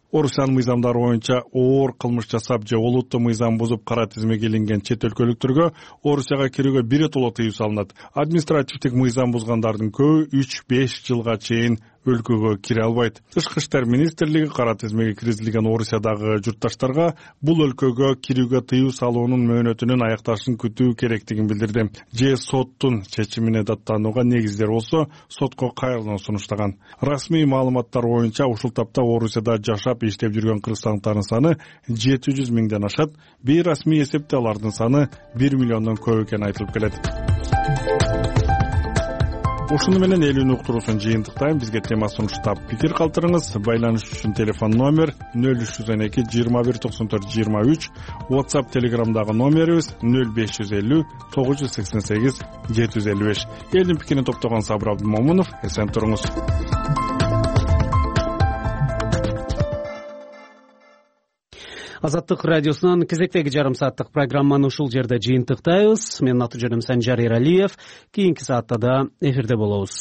Орусиянын мыйзамдары боюнча оор кылмыш жасап же олуттуу мыйзам бузуп кара тизмеге илинген чет өлкөлүктөргө Орусияга кирүүгө биротоло тыюу салынат. Административдик мыйзам бузгандардын көбү үч беш жылга чейин өлкөгө кире албайт. Тышкы иштер министрлиги кара тизмеге киргизилген Орусиядагы журтташтарга бул өлкөгө кирүүгө тыюу салуунун мөөнөтүнүн аякташын күтүү керектигин билдирди. Же соттун чечимине даттанууга негиздер болсо, сотко кайрадан сунуштаган. Расмий маалыматтар боюнча ушул тапта Орусияда жашап иштеп жүргөн кыргызстандыктардын саны жети жүз миңден ашат. Бейрасмий эсепте алардын саны бир миллиондон көп экени айтылып келет. Ушуну менен элүүнү уктуруусун жыйынтыктайм. Бизге тема сунуштап пикир калтырыңыз. Байланыш үчүн телефон номер нөл үч жүз он эки жыйырма бир токсон төрт жыйырма үч, WhatsApp Telegramдагы номерибиз нөл беш жүз элүү тогуз жүз сексен сегиз жети жүз элүү беш. Элдин пикирин топтогон Сабыр Абдымомунов, эсен туруңуз. Азаттык радиосунун кезектеги жарым сааттык программаны ушул жерде жыйынтыктайбыз. Менин аты жөнүм Санжар Эралиев. Кийинки саатта да эфирде болобуз.